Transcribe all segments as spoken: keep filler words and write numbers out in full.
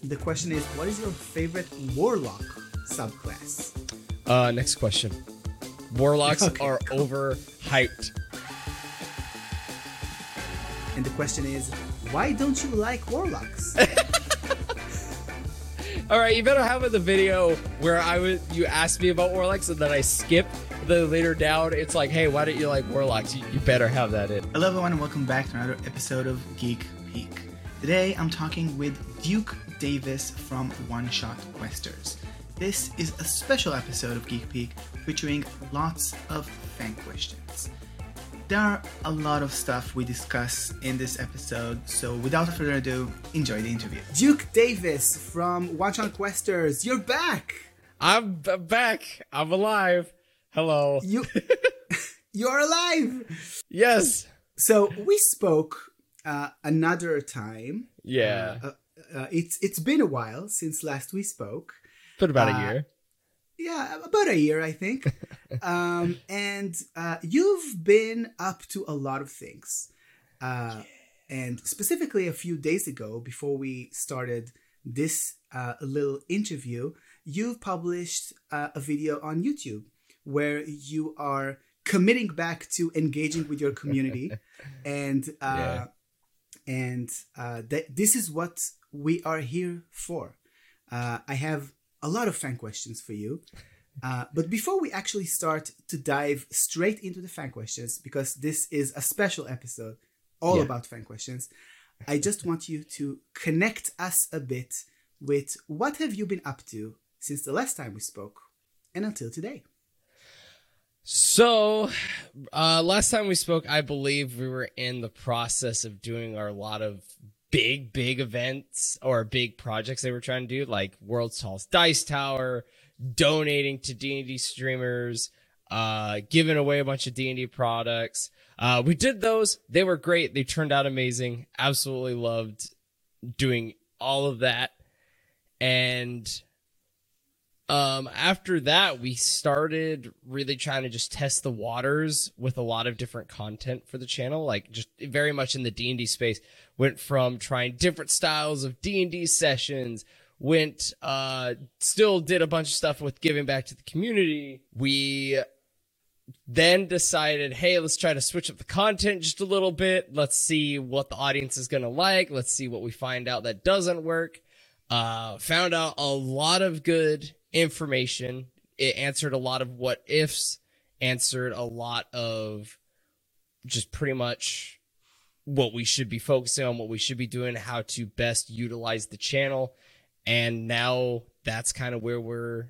The question is, what is your favorite Warlock subclass? Uh, next question. Warlocks Okay, are cool. overhyped. And the question is, why don't you like Warlocks? All right, you better have it the video where I was you asked me about Warlocks and then I skip. Then later down, it's like, hey, why don't you like Warlocks? You, you better have that in. Hello everyone and welcome back to another episode of Geek Peek. Today I'm talking with Duke Davis from One Shot Questers. This is a special episode of Geek Peek featuring lots of fan questions. There are a lot of stuff we discuss in this episode, so without further ado, enjoy the interview. Duke Davis from One Shot Questers, you're back! I'm b- back. I'm alive. Hello. You, you're alive! Yes. So we spoke uh, another time. Yeah. Uh, uh, it's it's been a while since last we spoke. Been about uh, a year. Yeah, about a year, I think. um, and uh, you've been up to a lot of things. Uh, and specifically a few days ago, before we started this uh, little interview, you've published uh, a video on YouTube where you are committing back to engaging with your community. and uh, Yeah. and uh, th- this is what we are here for. Uh, I have a lot of fan questions for you. Uh, but before we actually start to dive straight into the fan questions, because this is a special episode all Yeah. about fan questions, I just want you to connect us a bit with what have you been up to since the last time we spoke and until today. So, uh, last time we spoke, I believe we were in the process of doing our lot of big, big events or big projects they were trying to do, like World's Tallest Dice Tower, donating to D and D streamers, uh, giving away a bunch of D and D products. Uh, we did those. They were great. They turned out amazing. Absolutely loved doing all of that. And um, after that, we started really trying to just test the waters with a lot of different content for the channel, like just very much in the D and D space. Went from trying different styles of D and D sessions, went, uh, still did a bunch of stuff with giving back to the community. We then decided, hey, let's try to switch up the content just a little bit. Let's see what the audience is going to like. Let's see what we find out that doesn't work. Uh, found out a lot of good information. It answered a lot of what ifs, answered a lot of just pretty much what we should be focusing on, what we should be doing, how to best utilize the channel. And now that's kind of where we're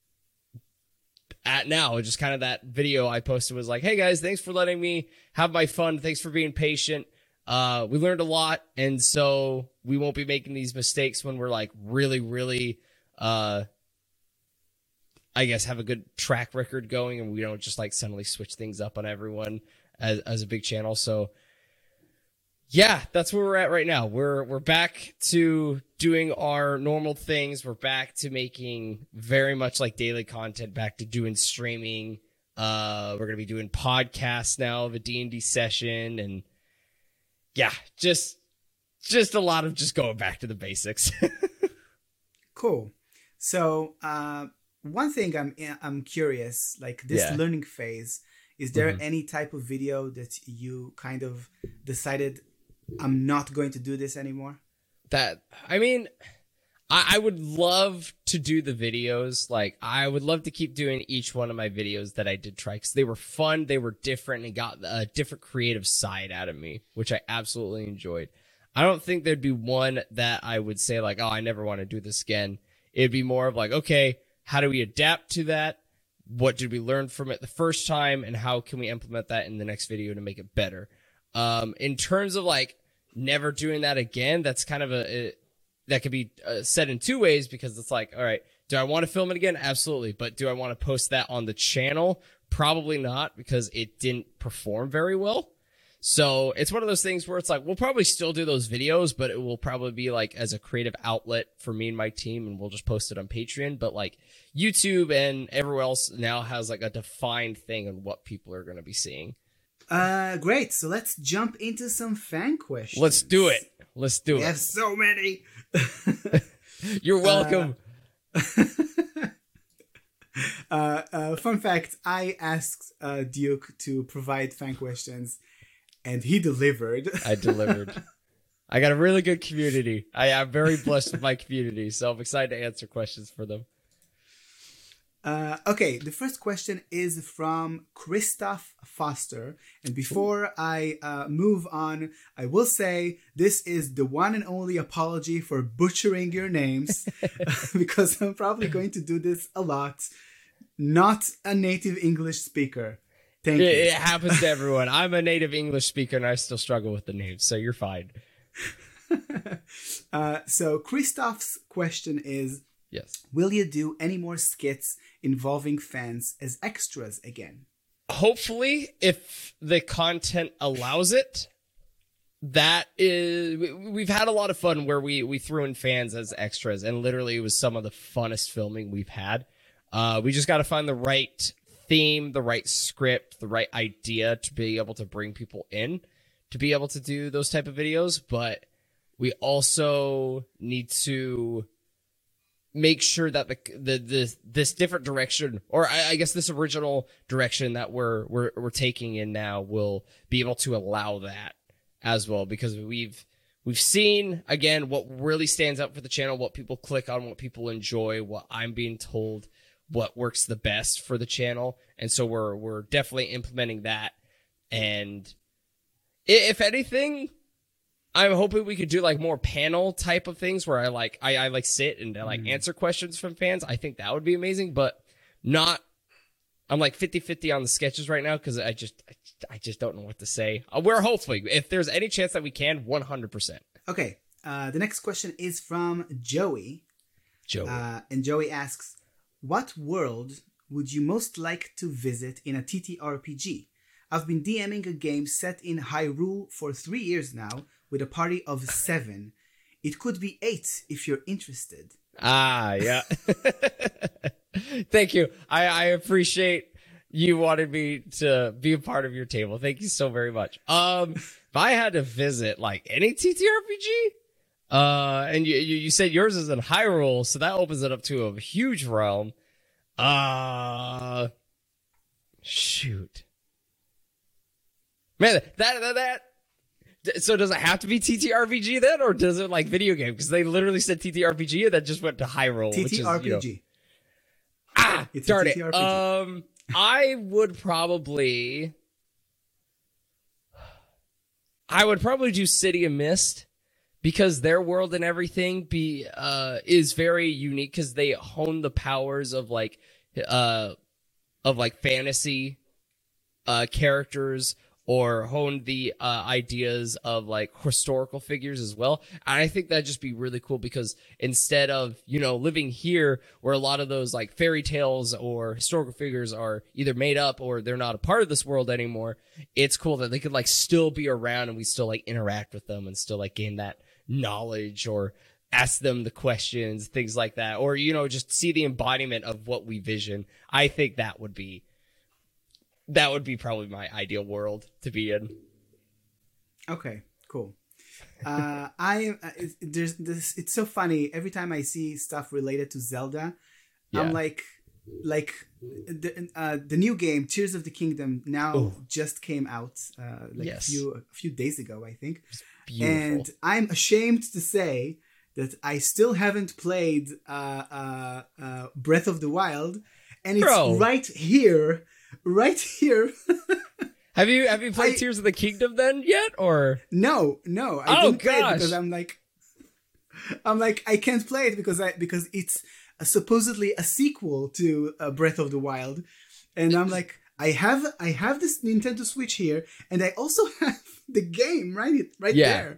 at now. Just kind of that video I posted was like, hey guys, thanks for letting me have my fun. Thanks for being patient. Uh, we learned a lot. And so we won't be making these mistakes when we're like really, really, uh, I guess have a good track record going and we don't just like suddenly switch things up on everyone as, as a big channel. So yeah, that's where we're at right now. We're we're back to doing our normal things. We're back to making very much like daily content, back to doing streaming. Uh, we're going to be doing podcasts now of a D and D session. And yeah, just just a lot of just going back to the basics. Cool. So uh, one thing I'm I'm curious, like this Yeah. learning phase, is there Mhm. any type of video that you kind of decided, I'm not going to do this anymore? That, I mean, I, I would love to do the videos. Like, I would love to keep doing each one of my videos that I did try because they were fun, they were different, and got a different creative side out of me, which I absolutely enjoyed. I don't think there'd be one that I would say like, oh, I never want to do this again. It'd be more of like, okay, how do we adapt to that? What did we learn from it the first time? And how can we implement that in the next video to make it better? Um, in terms of like never doing that again, that's kind of a, a that could be uh, said in two ways because it's like, all right, do I want to film it again? Absolutely. But do I want to post that on the channel? Probably not because it didn't perform very well. So it's one of those things where it's like, we'll probably still do those videos, but it will probably be like as a creative outlet for me and my team, and we'll just post it on Patreon. But like YouTube and everywhere else now has like a defined thing on what people are going to be seeing. Uh, great. So let's jump into some fan questions. Let's do it. Let's do We it. have so many. You're welcome. Uh, uh, uh, fun fact, I asked uh, Duke to provide fan questions, and he delivered. I delivered. I got a really good community. I am very blessed with my community, so I'm excited to answer questions for them. Uh, okay, the first question is from Christoph Foster. And before I uh, move on, I will say this is the one and only apology for butchering your names because I'm probably going to do this a lot. Not a native English speaker. Thank it, you. It happens to everyone. I'm a native English speaker and I still struggle with the names, so you're fine. uh, so Christoph's question is, yes, will you do any more skits involving fans as extras again? Hopefully, if the content allows it. That is, we've had a lot of fun where we, we threw in fans as extras, and literally it was some of the funnest filming we've had. Uh, we just got to find the right theme, the right script, the right idea to be able to bring people in to be able to do those type of videos. But we also need to make sure that the, the, the, this different direction, or I, I guess this original direction that we're, we're, we're taking in now will be able to allow that as well, because we've, we've seen again, what really stands out for the channel, what people click on, what people enjoy, what I'm being told, what works the best for the channel. And so we're, we're definitely implementing that. And if anything, I'm hoping we could do like more panel type of things where I like, I, I like sit and like mm. answer questions from fans. I think that would be amazing, but not, I'm like fifty fifty on the sketches right now. Cause I just, I, I just don't know what to say. Uh, we're hopefully, if there's any chance that we can, one hundred percent. Okay. Uh, the next question is from Joey. Joey. Uh, and Joey asks, what world would you most like to visit in a T T R P G? I've been DMing a game set in Hyrule for three years now with a party of seven. It could be eight if you're interested. Ah, yeah. Thank you. I, I appreciate you wanted me to be a part of your table. Thank you so very much. Um, if I had to visit like any T T R P G, uh, and you, you, you said yours is in Hyrule, so that opens it up to a huge realm. Uh, shoot. Man, that, that, that, so does it have to be T T R P G then, or does it like video game? Because they literally said T T R P G and then just went to Hyrule. T T R P G. Which is, you know, ah, it's darn a it. T T R P G. Um, I would probably, I would probably do City of Mist because their world and everything be uh is very unique because they hone the powers of like uh of like fantasy uh characters, or hone the uh, ideas of like historical figures as well. And I think that'd just be really cool because instead of, you know, living here where a lot of those like fairy tales or historical figures are either made up or they're not a part of this world anymore, it's cool that they could like still be around and we still like interact with them and still like gain that knowledge or ask them the questions, things like that. Or, you know, just see the embodiment of what we vision. I think that would be That would be probably my ideal world to be in. Okay, cool. Uh, I uh, it, there's this. It's so funny every time I see stuff related to Zelda. Yeah. I'm like, like the uh, the new game Tears of the Kingdom now Ooh. just came out uh, like yes. a few a few days ago, I think. And I'm ashamed to say that I still haven't played uh, uh, uh, Breath of the Wild, and it's Bro. right here. Right here. have you have you played I, Tears of the Kingdom then yet, or no? No, I oh, didn't play gosh. it because I'm like, I'm like I can't play it because I because it's a, supposedly a sequel to uh, Breath of the Wild, and I'm like I have I have this Nintendo Switch here, and I also have the game right right yeah. there.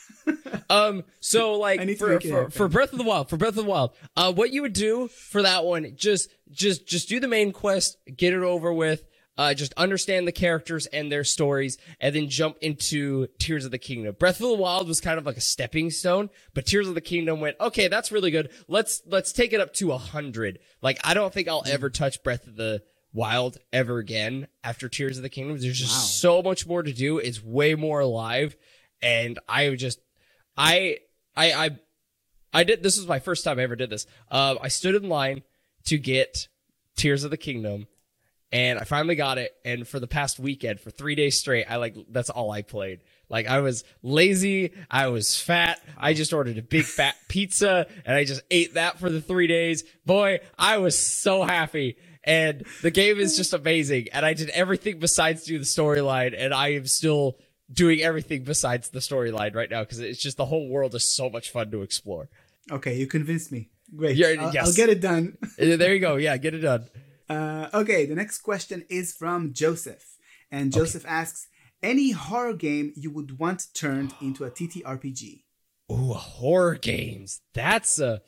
um. So like for for, for Breath of the Wild, for Breath of the Wild, uh, what you would do for that one, just just just do the main quest, get it over with. Uh, just understand the characters and their stories, and then jump into Tears of the Kingdom. Breath of the Wild was kind of like a stepping stone, but Tears of the Kingdom went, okay, that's really good. Let's let's take it up to a hundred. Like I don't think I'll ever touch Breath of the Wild ever again after Tears of the Kingdom. There's just wow. so much more to do. It's way more alive, and I just. I, I, I, I did. This was my first time I ever did this. Uh, I stood in line to get Tears of the Kingdom, and I finally got it. And for the past weekend, for three days straight, I like that's all I played. Like, I was lazy, I was fat, I just ordered a big fat pizza, and I just ate that for the three days. Boy, I was so happy. And the game is just amazing. And I did everything besides do the storyline, and I am still doing everything besides the storyline right now, because it's just the whole world is so much fun to explore. Okay, you convinced me. Great. Yeah, I'll, yes. I'll get it done. There you go. Yeah, get it done. Uh, okay, the next question is from Joseph. And Joseph okay. asks, any horror game you would want turned into a T T R P G? Ooh, horror games. That's a...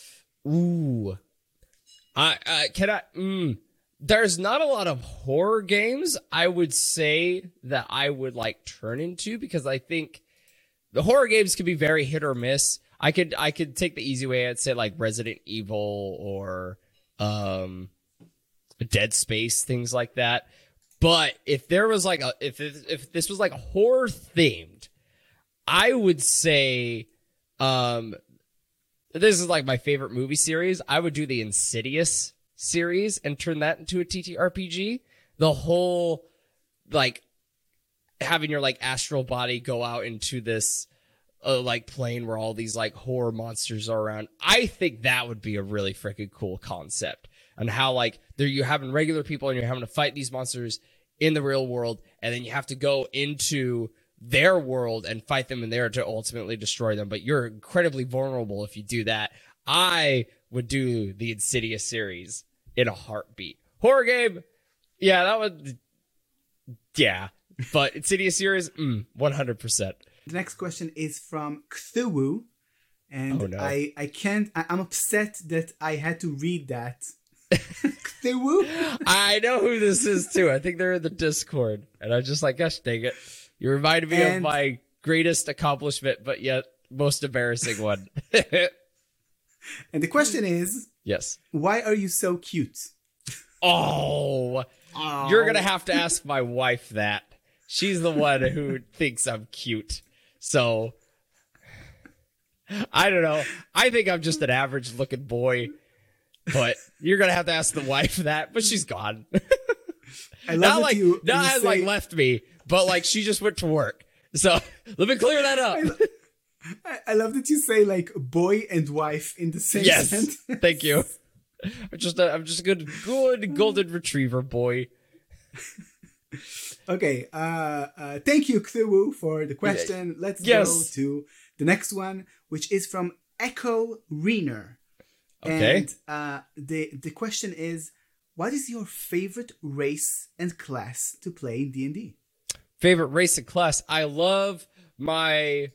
Ooh. I, I can I... Mm, there's not a lot of horror games I would say that I would, like, turn into, because I think the horror games can be very hit or miss. I could I could take the easy way. I'd say, like, Resident Evil or um, Dead Space, things like that. But if there was like a, if if this was like horror themed, I would say, um, this is like my favorite movie series. I would do the Insidious series and turn that into a T T R P G. The whole, like, having your like astral body go out into this, uh, like plane where all these like horror monsters are around. I think that would be a really freaking cool concept. And how like there you're having regular people and you're having to fight these monsters in the real world, and then you have to go into their world and fight them in there to ultimately destroy them. But you're incredibly vulnerable if you do that. I would do the Insidious series in a heartbeat. Horror game, yeah, that would, yeah. But Insidious series, mm, one hundred percent. The next question is from Cthulhu, and oh, no. I I can't. I, I'm upset that I had to read that. Cthulhu? I know who this is too. I think they're in the Discord, and I'm just like, gosh dang it! You reminded me and, of my greatest accomplishment, but yet most embarrassing one. And the question is, yes, why are you so cute? Oh, oh, you're gonna have to ask my wife that. She's the one who thinks I'm cute. So I don't know. I think I'm just an average looking boy. But you're gonna have to ask the wife that. But she's gone. I love not that like you, not you has say, like left me, but like she just went to work. So let me clear that up. I, I love that you say like boy and wife in the same yes, sentence. Thank you. I'm just a, I'm just a good good golden retriever boy. Okay. Uh, uh, thank you, Cthulhu, for the question. Let's yes. go to the next one, which is from Echo Reener. Okay. And uh, the the question is, what is your favorite race and class to play in D and D? Favorite race and class? I love my,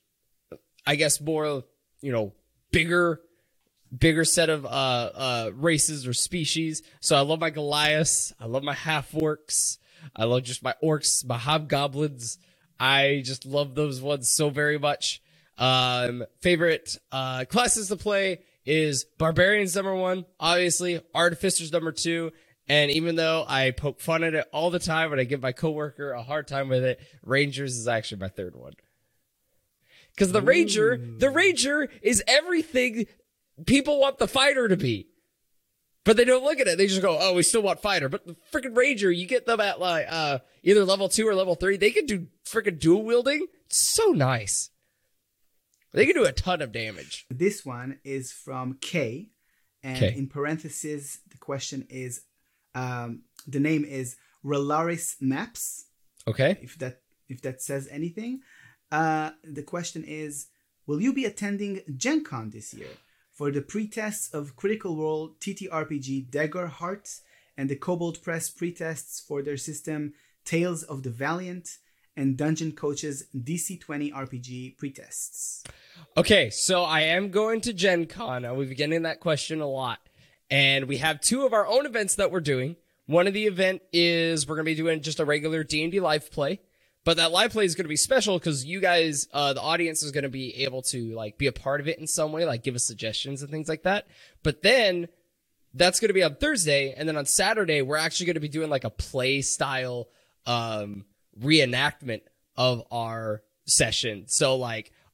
I guess more, you know, bigger, bigger set of uh uh races or species. So I love my Goliaths. I love my half-orcs. I love just my orcs, my hobgoblins. I just love those ones so very much. Um, favorite uh classes to play is Barbarians number one, obviously, Artificers number two, and even though I poke fun at it all the time and I give my coworker a hard time with it, Rangers is actually my third one. Because the Ooh. Ranger, the Ranger is everything people want the fighter to be. But they don't look at it. They just go, oh, we still want fighter. But the freaking Ranger, you get them at like uh, either level two or level three. They can do freaking dual wielding. It's so nice. They can do a ton of damage. This one is from Kay. And Kay. In parentheses, the question is, um, the name is Relaris Maps. Okay. If that if that says anything. Uh, the question is, will you be attending Gen Con this year for the pre-tests of Critical Role T T R P G Dagger Heart and the Kobold Press pre-tests for their system Tales of the Valiant and Dungeon Coach's D C twenty R P G pre-tests? Okay, so I am going to Gen Con. We've been getting that question a lot. And we have two of our own events that we're doing. One of the event is we're going to be doing just a regular D and D live play. But that live play is going to be special because you guys, uh, the audience is going to be able to like be a part of it in some way, like give us suggestions and things like that. But then that's going to be on Thursday. And then on Saturday, we're actually going to be doing like a play style, um, reenactment of our session. So like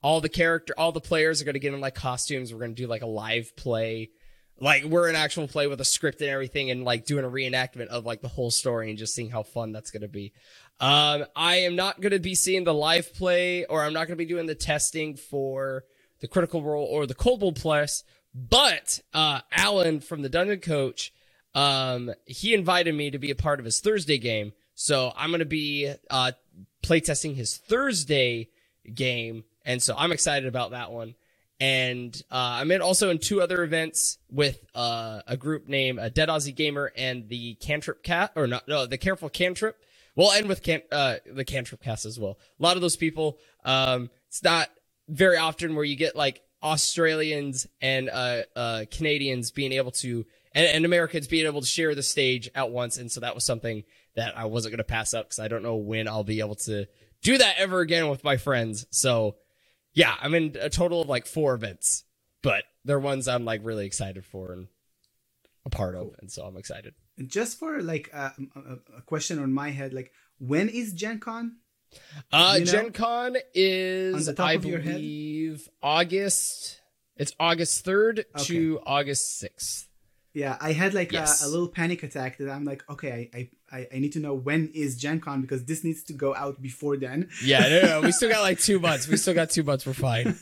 all the character, all the players are going to get in like costumes. We're going to do like a live play. Like we're an actual play with a script and everything and like doing a reenactment of like the whole story and just seeing how fun that's going to be. Um, I am not going to be seeing the live play, or I'm not going to be doing the testing for the Critical Role or the Cold Bowl Plus, but, uh, Alan from the Dungeon Coach, um, he invited me to be a part of his Thursday game. So I'm going to be, uh, playtesting his Thursday game. And so I'm excited about that one. And uh, I'm in also in two other events with uh, a group named uh, Dead Aussie Gamer and the Cantrip Cat, or not, no, the Careful Cantrip. We'll end with can, uh, the Cantrip Cast as well. A lot of those people, um, it's not very often where you get like Australians and uh, uh, Canadians being able to, and, and Americans being able to share the stage at once. And so that was something that I wasn't going to pass up because I don't know when I'll be able to do that ever again with my friends. So yeah, I'm in a total of like four events, but they're ones I'm like really excited for and a part of. And so I'm excited. Just for like uh, a, a question on my head, like when is Gen Con? Uh, You know? Gen Con is, On the top I of your head? believe, August. It's August third Okay. to August sixth. Yeah, I had like Yes. a, a little panic attack that I'm like, okay, I, I, I need to know when is Gen Con because this needs to go out before then. Yeah, no, no, we still got like two months. We still got two months. We're fine.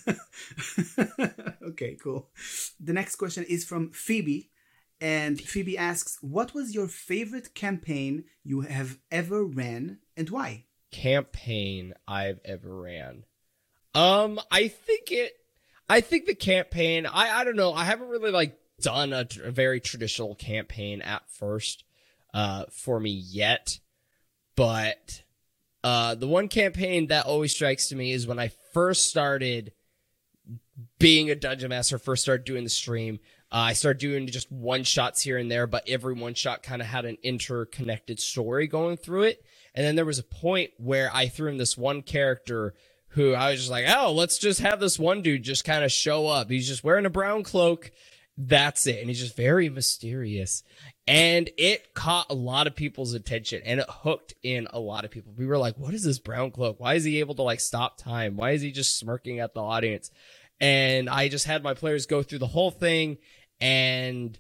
Okay, cool. The next question is from Phoebe. And Phoebe asks, what was your favorite campaign you have ever ran and why? Campaign I've ever ran. Um, I think it, I think the campaign, I, I don't know. I haven't really like done a, tr- a very traditional campaign at first, uh, for me yet. But, uh, the one campaign that always strikes to me is when I first started being a Dungeon Master, first started doing the stream. Uh, I started doing just one shots here and there, but every one shot kind of had an interconnected story going through it. And then there was a point where I threw in this one character who I was just like, oh, let's just have this one dude just kind of show up. He's just wearing a brown cloak. That's it. And he's just very mysterious. And it caught a lot of people's attention and it hooked in a lot of people. We were like, what is this brown cloak? Why is he able to like stop time? Why is he just smirking at the audience? And I just had my players go through the whole thing. And,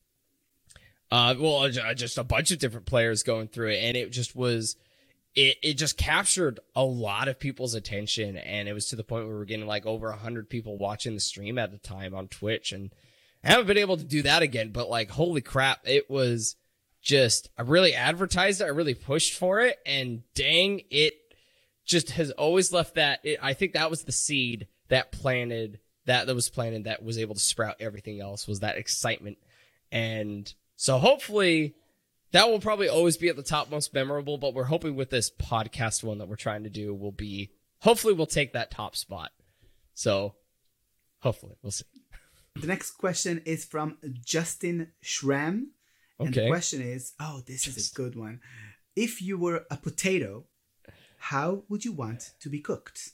uh, well, just a bunch of different players going through it. And it just was, it, it just captured a lot of people's attention. And it was to the point where we were getting like over a hundred people watching the stream at the time on Twitch. And I haven't been able to do that again, but like, holy crap, it was just, I really advertised it. I really pushed for it. And dang, it just has always left that. It, I think that was the seed that planted that that was planted that was able to sprout everything else, was that excitement. And so hopefully that will probably always be at the top most memorable, but we're hoping with this podcast one that we're trying to do will be, hopefully we'll take that top spot. So hopefully we'll see. The next question is from Justin Schramm. And Okay. the question is, oh, this is a good one. If you were a potato, how would you want to be cooked?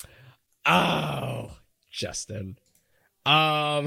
Oh, Justin. Um,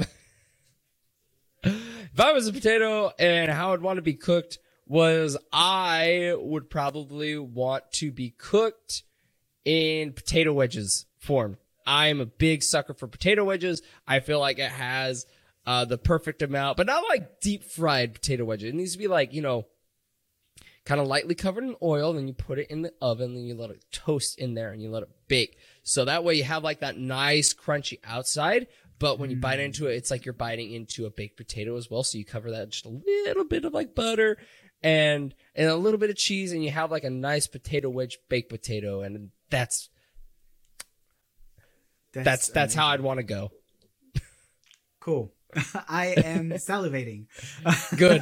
if I was a potato and how I'd want to be cooked was I would probably want to be cooked in potato wedges form. I'm a big sucker for potato wedges. I feel like it has uh, the perfect amount, but not like deep fried potato wedges. It needs to be like, you know, kind of lightly covered in oil, then you put it in the oven, then you let it toast in there and you let it bake. So that way you have like that nice crunchy outside, but when you bite into it, it's like you're biting into a baked potato as well. So you cover that just a little bit of like butter and, and a little bit of cheese, and you have like a nice potato wedge baked potato. And that's, that's, that's how I'd want to go. Cool. I am salivating. Good.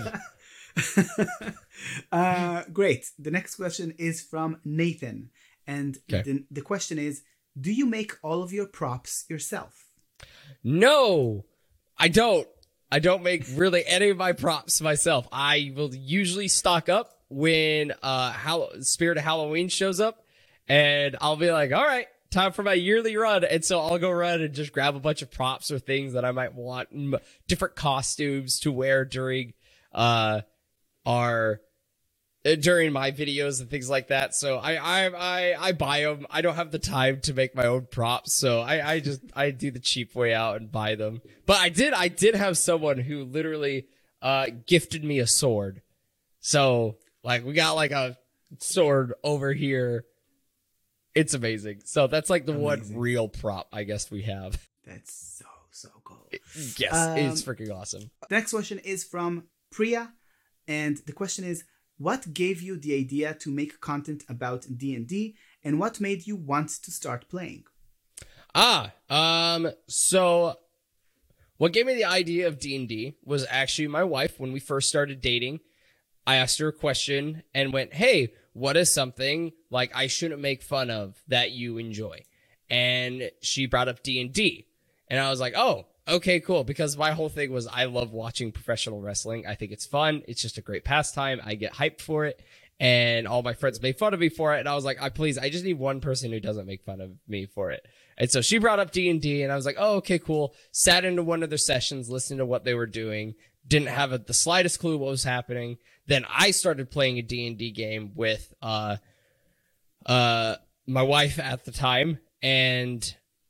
uh, great. The next question is from Nathan. And Okay. the, the question is, do you make all of your props yourself? No, I don't. I don't make really any of my props myself. I will usually stock up when uh Hall- Spirit of Halloween shows up, and I'll be like, all right, time for my yearly run. And so I'll go run and just grab a bunch of props or things that I might want, m- different costumes to wear during uh our during my videos and things like that. So I, I, I, I buy them. I don't have the time to make my own props. So I, I just, I do the cheap way out and buy them. But I did, I did have someone who literally, uh, gifted me a sword. So like we got like a sword over here. It's amazing. So that's like the amazing. One real prop I guess we have. That's so, so cool. Yes, um, it's freaking awesome. The next question is from Priya. And the question is, what gave you the idea to make content about D and D, and what made you want to start playing? Ah, um, so what gave me the idea of D and D was actually my wife. When we first started dating, I asked her a question and went, hey, what is something like I shouldn't make fun of that you enjoy? And she brought up D and D, and I was like, oh, okay, cool. Because my whole thing was I love watching professional wrestling. I think it's fun. It's just a great pastime. I get hyped for it. And all my friends made fun of me for it. And I was like, I please, I just need one person who doesn't make fun of me for it. And so she brought up D and D, and I was like, oh, okay, cool. Sat into one of their sessions, listened to what they were doing. Didn't have a, the slightest clue what was happening. Then I started playing a D and D game with uh, uh, my wife at the time. And...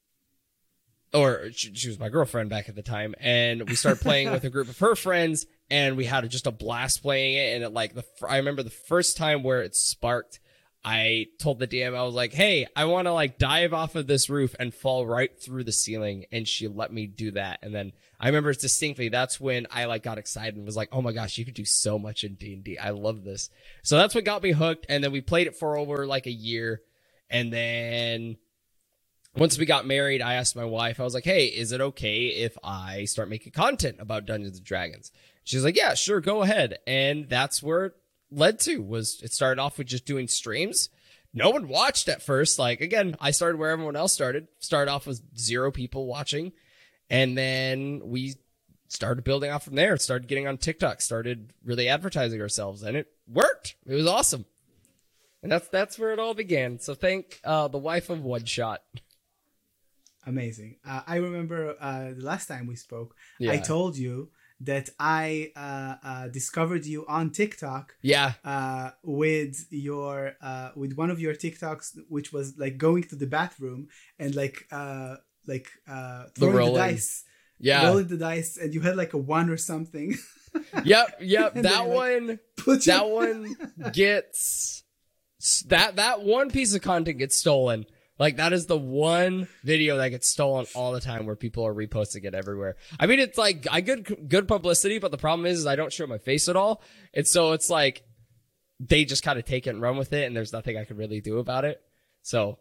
or she, she was my girlfriend back at the time, and we started playing with a group of her friends, and we had just a blast playing it. And it like the I remember the first time where it sparked, I told the D M, I was like, hey, I want to like dive off of this roof and fall right through the ceiling, and she let me do that. And then I remember distinctly that's when I like got excited and was like, oh my gosh, you could do so much in D and D. I love this. So that's what got me hooked. And then we played it for over like a year, and then once we got married, I asked my wife, I was like, hey, is it okay if I start making content about Dungeons and Dragons? She's like, yeah, sure, go ahead. And that's where it led to, was it started off with just doing streams. No one watched at first. Like, again, I started where everyone else started. Started off with zero people watching. And then we started building off from there. Started getting on TikTok. Started really advertising ourselves. And it worked. It was awesome. And that's that's where it all began. So thank uh, the wife of One Shot. Amazing. Uh, I remember uh, the last time we spoke, yeah. I told you that I uh, uh, discovered you on TikTok. Yeah. Uh, with your uh, with one of your TikToks, which was like going to the bathroom and like uh, like uh, throwing the, the dice. Yeah. Rolling the dice, and you had like a one or something. Yep. Yep. that then, one. Like, that your... one gets that that one piece of content gets stolen. Like, that is the one video that gets stolen all the time where people are reposting it everywhere. I mean, it's like, I good good publicity, but the problem is, is I don't show my face at all. And so it's like, they just kind of take it and run with it, and there's nothing I can really do about it. So.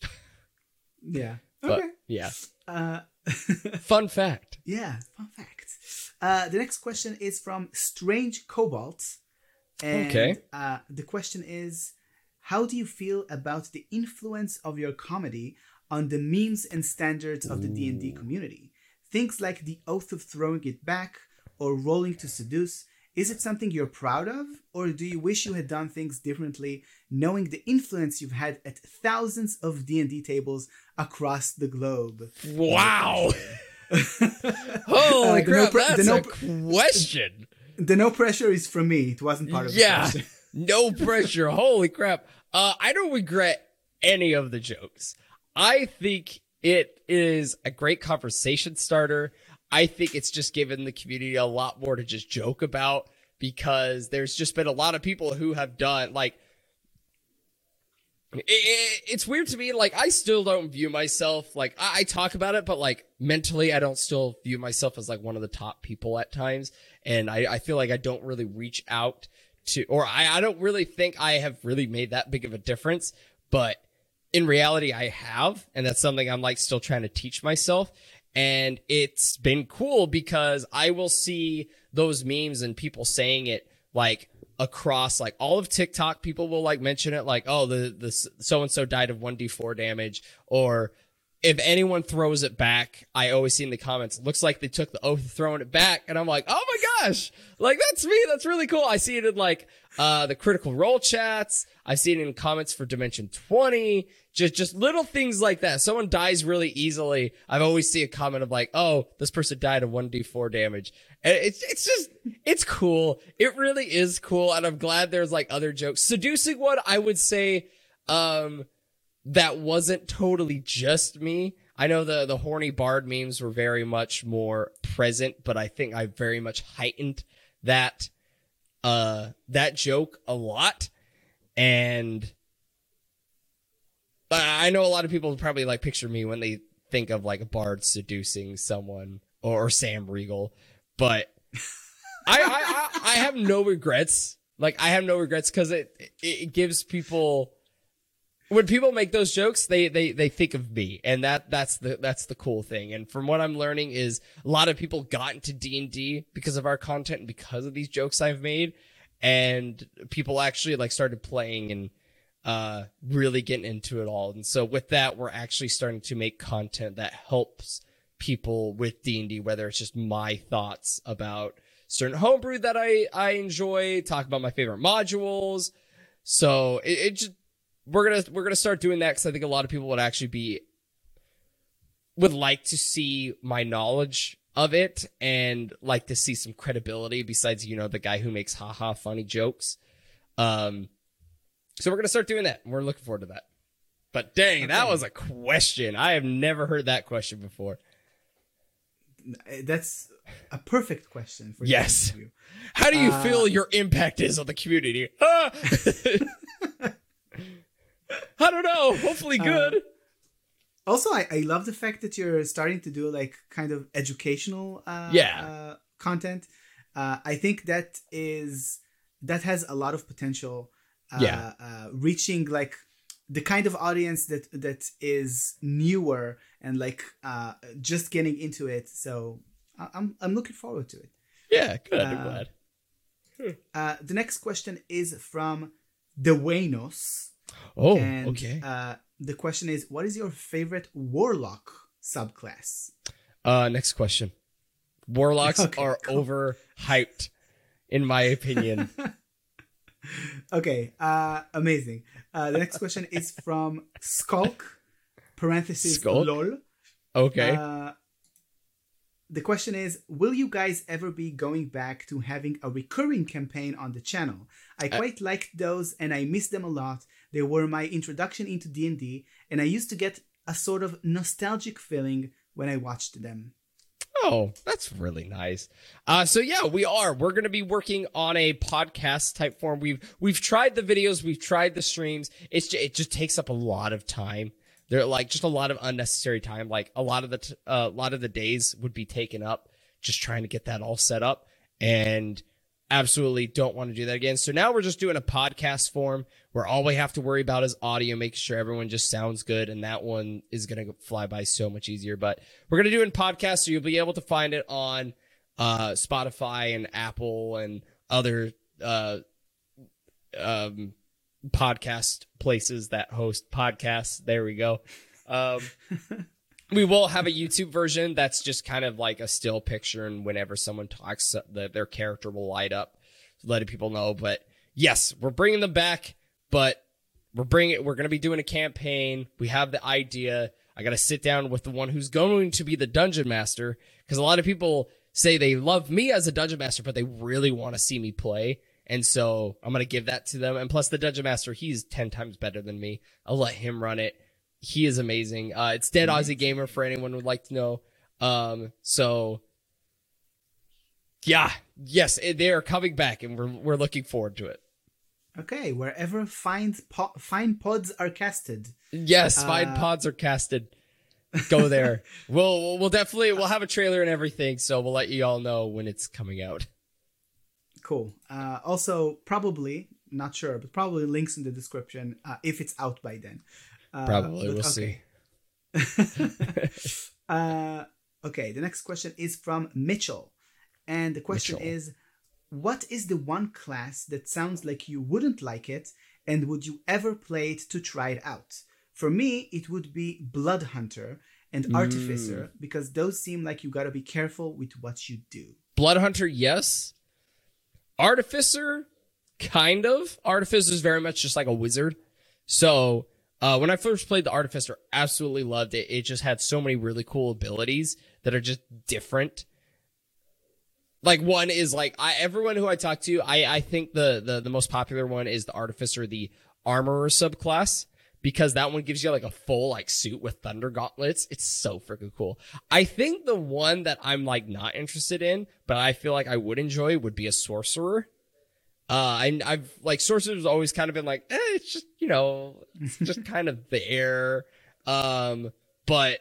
Yeah. But, okay. Yeah. Uh, fun fact. Yeah, fun fact. Uh, the next question is from Strange Cobalt. And, okay. Uh, the question is, how do you feel about the influence of your comedy on the memes and standards of the D and D community? Things like the oath of throwing it back or rolling to seduce. Is it something you're proud of? Or do you wish you had done things differently, knowing the influence you've had at thousands of D and D tables across the globe? Wow. Holy uh, crap, no that's no a question. The no pressure is from me. It wasn't part of the yeah. question. No pressure. Holy crap. Uh, I don't regret any of the jokes. I think it is a great conversation starter. I think it's just given the community a lot more to just joke about, because there's just been a lot of people who have done, like, it, it, it's weird to me. Like, I still don't view myself, like, I, I talk about it, but, like, mentally, I don't still view myself as, like, one of the top people at times. And I, I feel like I don't really reach out to, or I, I don't really think I have really made that big of a difference, but in reality I have, and that's something I'm like still trying to teach myself. And it's been cool because I will see those memes and people saying it like across like all of TikTok. People will like mention it like, oh, the, the so-and-so died of one d four damage, or if anyone throws it back, I always see in the comments, looks like they took the oath of throwing it back. And I'm like, oh my gosh, like that's me. That's really cool. I see it in like, uh, the Critical Role chats. I see it in comments for Dimension twenty, Just, just little things like that. Someone dies really easily. I've always see a comment of like, oh, this person died of one d four damage. And it's, it's just, it's cool. It really is cool. And I'm glad there's like other jokes. Seducing one, I would say, um, that wasn't totally just me. I know the, the horny bard memes were very much more present, but I think I very much heightened that, uh, that joke a lot. And I know a lot of people probably like picture me when they think of like a bard seducing someone or, or Sam Riegel, but I, I, I, I have no regrets. Like I have no regrets because it, it gives people, when people make those jokes, they, they, they think of me, and that, that's the, that's the cool thing. And from what I'm learning is a lot of people got into D and D because of our content and because of these jokes I've made, and people actually like started playing and uh, really getting into it all. And so with that, we're actually starting to make content that helps people with D and D, whether it's just my thoughts about certain homebrew that I, I enjoy, talk about my favorite modules. So it, it just, we're going to, we're going to start doing that because I think a lot of people would actually be, would like to see my knowledge of it and like to see some credibility besides, you know, the guy who makes haha funny jokes. Um, So we're going to start doing that. And we're looking forward to that. But dang, okay. That was a question. I have never heard that question before. That's a perfect question for yes. You. How do you uh, feel your impact is on the community? Ah! I don't know. Hopefully good. Uh, also, I, I love the fact that you're starting to do like kind of educational uh, yeah. uh, content. Uh, I think that is that has a lot of potential. Uh, yeah, uh, reaching like the kind of audience that that is newer and like uh, just getting into it. So I'm I'm looking forward to it. Yeah, good. I'm uh, glad. Hmm. Uh, the next question is from the Waynos. Oh, and, okay. Uh, the question is, what is your favorite warlock subclass? Uh, next question. Warlocks okay, are cool. overhyped, in my opinion. Okay, uh, amazing. Uh, the next question is from Skulk, parentheses, Skulk? lol. Okay. Uh, the question is, will you guys ever be going back to having a recurring campaign on the channel? I quite uh, liked those and I miss them a lot. They were my introduction into D and D, and I used to get a sort of nostalgic feeling when I watched them. Oh, that's really nice. Uh, so yeah, we are. We're going to be working on a podcast type form. We've we've tried the videos, we've tried the streams. It's just, it just takes up a lot of time. They're like just a lot of unnecessary time. Like a lot of the t- uh, a lot of the days would be taken up just trying to get that all set up, and absolutely don't want to do that again. So now we're just doing a podcast form where all we have to worry about is audio, making sure everyone just sounds good. And that one is going to fly by so much easier, but we're going to do it in podcast. So you'll be able to find it on, uh, Spotify and Apple and other, uh, um, podcast places that host podcasts. There we go. Um, we will have a YouTube version that's just kind of like a still picture, and whenever someone talks, the, their character will light up, letting people know. But yes, we're bringing them back, but we're bringing we're going to be doing a campaign. We have the idea. I got to sit down with the one who's going to be the dungeon master, because a lot of people say they love me as a dungeon master, but they really want to see me play. And so I'm going to give that to them. And plus the dungeon master, he's ten times better than me. I'll let him run it. He is amazing. Uh, it's Dead Aussie Gamer for anyone who would like to know. Um, so yeah, yes, they are coming back, and we're we're looking forward to it. Okay, wherever fine po- fine pods are casted. Yes, uh, fine pods are casted. Go there. we'll we'll definitely we'll have a trailer and everything, so we'll let you all know when it's coming out. Cool. Uh, also, probably not sure, but probably links in the description uh, if it's out by then. Uh, Probably, we'll okay. see. uh, okay, the next question is from Mitchell. And the question Mitchell. is, what is the one class that sounds like you wouldn't like it, and would you ever play it to try it out? For me, it would be Blood Hunter and Artificer, mm. because those seem like you gotta be careful with what you do. Blood Hunter, yes. Artificer, kind of. Artificer is very much just like a wizard. So Uh, when I first played the Artificer, absolutely loved it. It just had so many really cool abilities that are just different. Like one is like I everyone who I talk to, I I think the the the most popular one is the Artificer, the Armorer subclass, because that one gives you like a full like suit with thunder gauntlets. It's so freaking cool. I think the one that I'm like not interested in, but I feel like I would enjoy would be a Sorcerer. Uh, I, I've like Sorcerer's always kind of been like, eh, it's just, you know, it's just kind of there. Um, but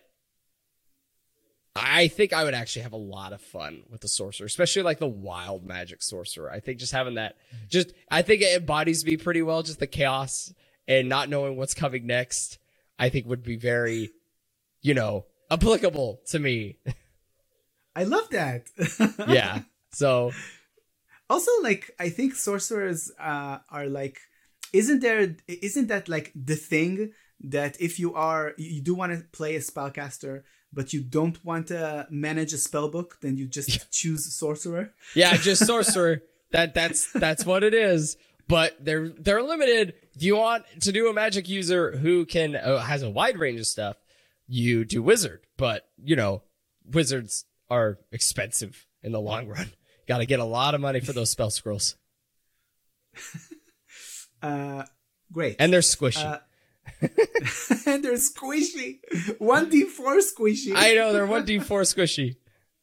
I think I would actually have a lot of fun with the Sorcerer, especially like the wild magic Sorcerer. I think just having that, just, I think it embodies me pretty well, just the chaos and not knowing what's coming next, I think would be very, you know, applicable to me. I love that. Yeah. So. Also, like, I think sorcerers uh, are like, isn't there, isn't that like the thing that if you are, you do want to play a spellcaster, but you don't want to manage a spell book, then you just yeah. choose sorcerer? Yeah, just sorcerer. that that's that's what it is. But they're they're limited. If you want to do a magic user who can uh, has a wide range of stuff, you do wizard. But you know, wizards are expensive in the long run. Got to get a lot of money for those spell scrolls. uh, great. And they're squishy. Uh, and they're squishy. one d four squishy. I know, they're one d four squishy.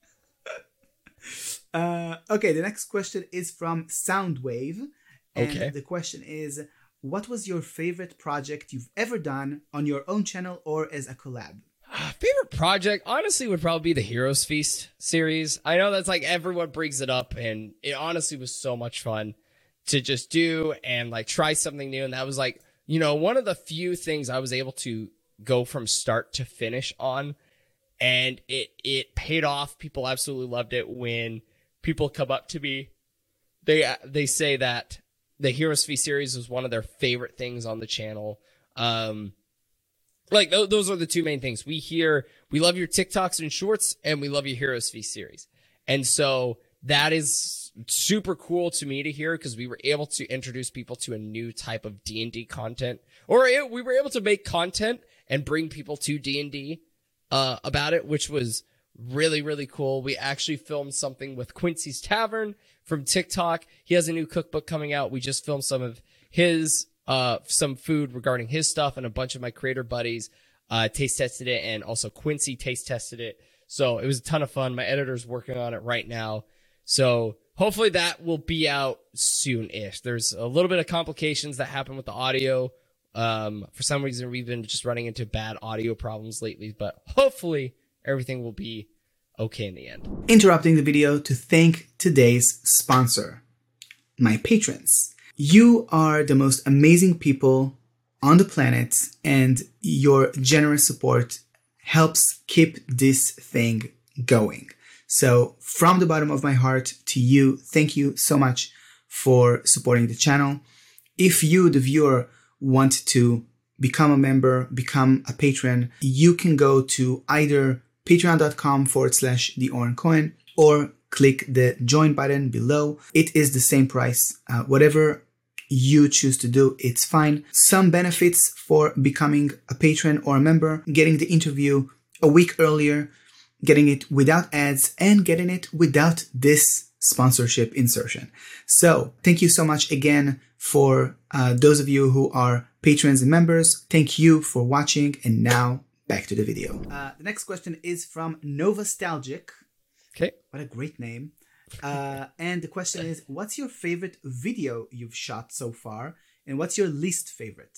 Uh, okay, the next question is from Soundwave. And okay. The question is, what was your favorite project you've ever done on your own channel or as a collab? Favorite project, honestly, would probably be the Heroes Feast series. I know that's like everyone brings it up, and it honestly was so much fun to just do and like try something new. And that was like, you know, one of the few things I was able to go from start to finish on, and it it paid off. People absolutely loved it. When people come up to me, they they say that the Heroes Feast series was one of their favorite things on the channel. Um, Like, th- those are the two main things. We hear, we love your TikToks and shorts, and we love your Heroes Feast series. And so that is super cool to me to hear, because we were able to introduce people to a new type of D and D content. Or it, we were able to make content and bring people to D and D uh, about it, which was really, really cool. We actually filmed something with Quincy's Tavern from TikTok. He has a new cookbook coming out. We just filmed some of his uh, some food regarding his stuff, and a bunch of my creator buddies uh, taste tested it, and also Quincy taste tested it. So it was a ton of fun. My editor's working on it right now. So hopefully that will be out soon-ish. There's a little bit of complications that happen with the audio. Um, for some reason, we've been just running into bad audio problems lately, but hopefully everything will be okay in the end. Interrupting the video to thank today's sponsor, my patrons. You are the most amazing people on the planet, and your generous support helps keep this thing going. So from the bottom of my heart to you, thank you so much for supporting the channel. If you, the viewer, want to become a member, become a patron, you can go to either patreon.com forward slash the Oren Cohen or click the join button below. It is the same price. Uh, whatever you choose to do, it's fine. Some benefits for becoming a patron or a member: getting the interview a week earlier, getting it without ads, and getting it without this sponsorship insertion. So thank you so much again for uh, those of you who are patrons and members. Thank you for watching, and now back to the video. Uh, the next question is from Novastalgic. Okay. What a great name. Uh, and the question is, what's your favorite video you've shot so far? And what's your least favorite?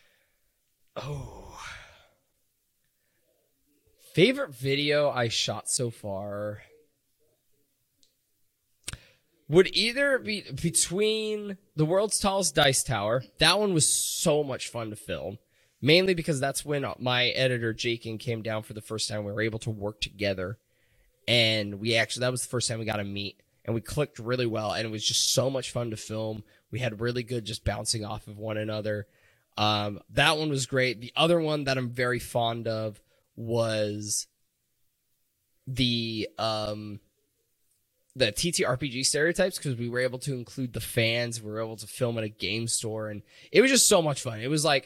Oh. Favorite video I shot so far would either be between The World's Tallest Dice Tower. That one was so much fun to film. Mainly because that's when my editor, Jakin, came down for the first time. We were able to work together. And we actually, that was the first time we got to meet. And we clicked really well. And it was just so much fun to film. We had really good just bouncing off of one another. Um, that one was great. The other one that I'm very fond of was the um, the T T R P G stereotypes, because we were able to include the fans. We were able to film at a game store. And it was just so much fun. It was like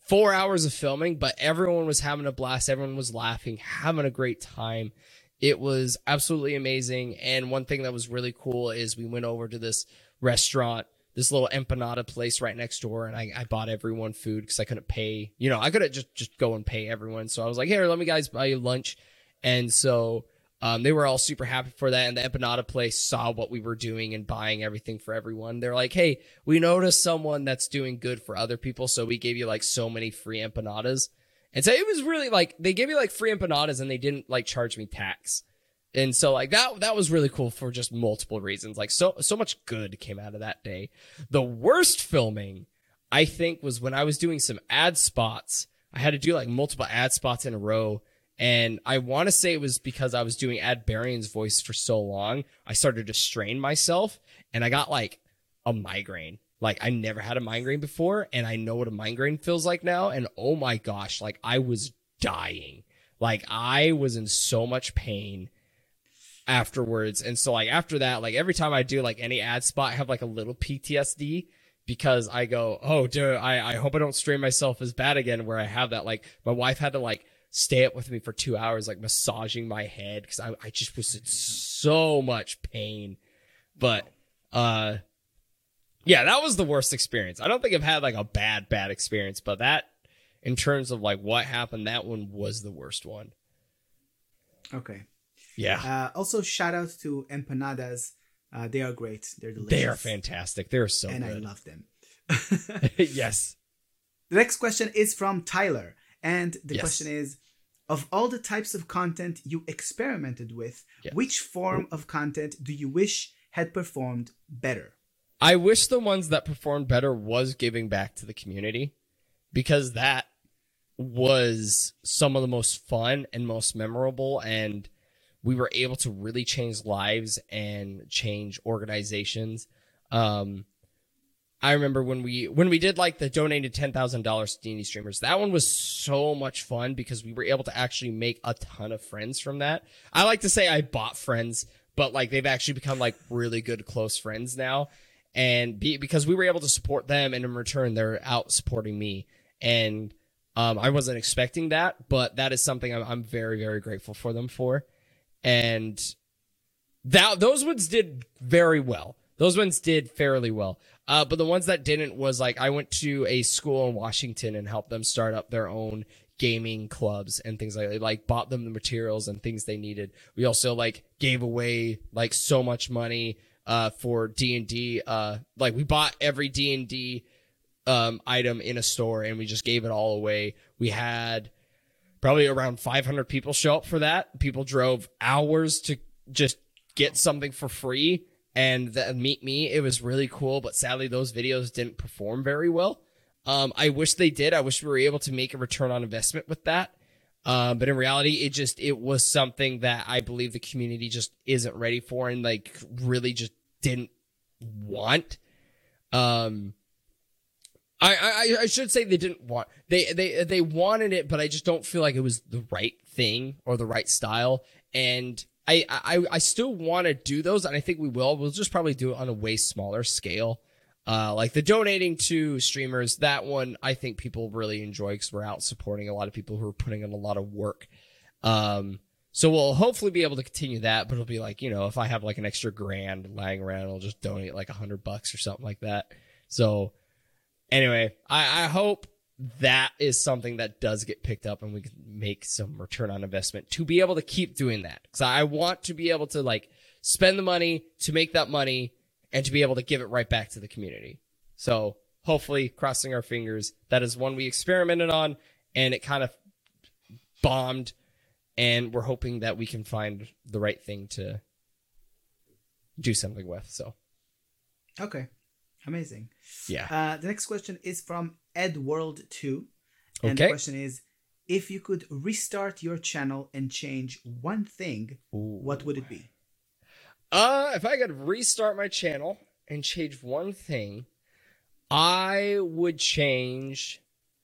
four hours of filming, but everyone was having a blast. Everyone was laughing, having a great time. It was absolutely amazing. And one thing that was really cool is we went over to this restaurant, this little empanada place right next door, and I, I bought everyone food because I couldn't pay. You know, I couldn't just, just go and pay everyone. So I was like, here, let me guys buy you lunch. And so um, they were all super happy for that. And the empanada place saw what we were doing and buying everything for everyone. They're like, hey, we noticed someone that's doing good for other people, so we gave you like so many free empanadas. And so it was really like, they gave me like free empanadas and they didn't like charge me tax. And so like that, that was really cool for just multiple reasons. Like so, so much good came out of that day. The worst filming, I think, was when I was doing some ad spots. I had to do like multiple ad spots in a row. And I want to say it was because I was doing Ad Barian's voice for so long. I started to strain myself and I got like a migraine. Like, I never had a migraine before, and I know what a migraine feels like now. And oh my gosh, like, I was dying. Like, I was in so much pain afterwards. And so, like, after that, like, every time I do, like, any ad spot, I have, like, a little P T S D because I go, oh, dude, I, I hope I don't strain myself as bad again where I have that. Like, my wife had to, like, stay up with me for two hours, like, massaging my head because I, I just was in so much pain. But, uh... yeah, that was the worst experience. I don't think I've had like a bad, bad experience, but that, in terms of like what happened, that one was the worst one. Okay. Yeah. Uh, also, shout out to empanadas. Uh, they are great. They're delicious. They are fantastic. They're so and good. And I love them. Yes. The next question is from Tyler. And the yes. question is, of all the types of content you experimented with, yeah. which form of content do you wish had performed better? I wish the ones that performed better was giving back to the community, because that was some of the most fun and most memorable, and we were able to really change lives and change organizations. Um, I remember when we when we did like the donated ten thousand dollars to D and D streamers, that one was so much fun because we were able to actually make a ton of friends from that. I like to say I bought friends, but like they've actually become like really good close friends now. And be, because we were able to support them, and in return, they're out supporting me. And um, I wasn't expecting that, but that is something I'm, I'm very, very grateful for them for. And that those ones did very well. Those ones did fairly well. Uh, but the ones that didn't was like I went to a school in Washington and helped them start up their own gaming clubs and things like that. Like bought them the materials and things they needed. We also like gave away like so much money. Uh, for D and D, uh, like we bought every D and D, um, item in a store and we just gave it all away. We had probably around five hundred people show up for that. People drove hours to just get something for free and th- meet me. It was really cool, but sadly those videos didn't perform very well. Um, I wish they did. I wish we were able to make a return on investment with that. Um, but in reality, it just, it was something that I believe the community just isn't ready for and like really just didn't want. Um, I, I, I should say they didn't want, they, they, they wanted it, but I just don't feel like it was the right thing or the right style. And I, I, I still want to do those. And I think we will, we'll just probably do it on a way smaller scale. Uh, like the donating to streamers, that one I think people really enjoy because we're out supporting a lot of people who are putting in a lot of work. Um, so we'll hopefully be able to continue that, but it'll be like, you know, if I have like an extra grand lying around, I'll just donate like a hundred bucks or something like that. So anyway, I, I hope that is something that does get picked up and we can make some return on investment to be able to keep doing that. Cause I want to be able to like spend the money to make that money and to be able to give it right back to the community. So hopefully, crossing our fingers, that is one we experimented on and it kind of bombed. And we're hoping that we can find the right thing to do something with. So, okay, amazing. Yeah. Uh, the next question is from Edworld two, and okay. the question is: if you could restart your channel and change one thing, Ooh. What would it be? Uh, if I could restart my channel and change one thing, I would change.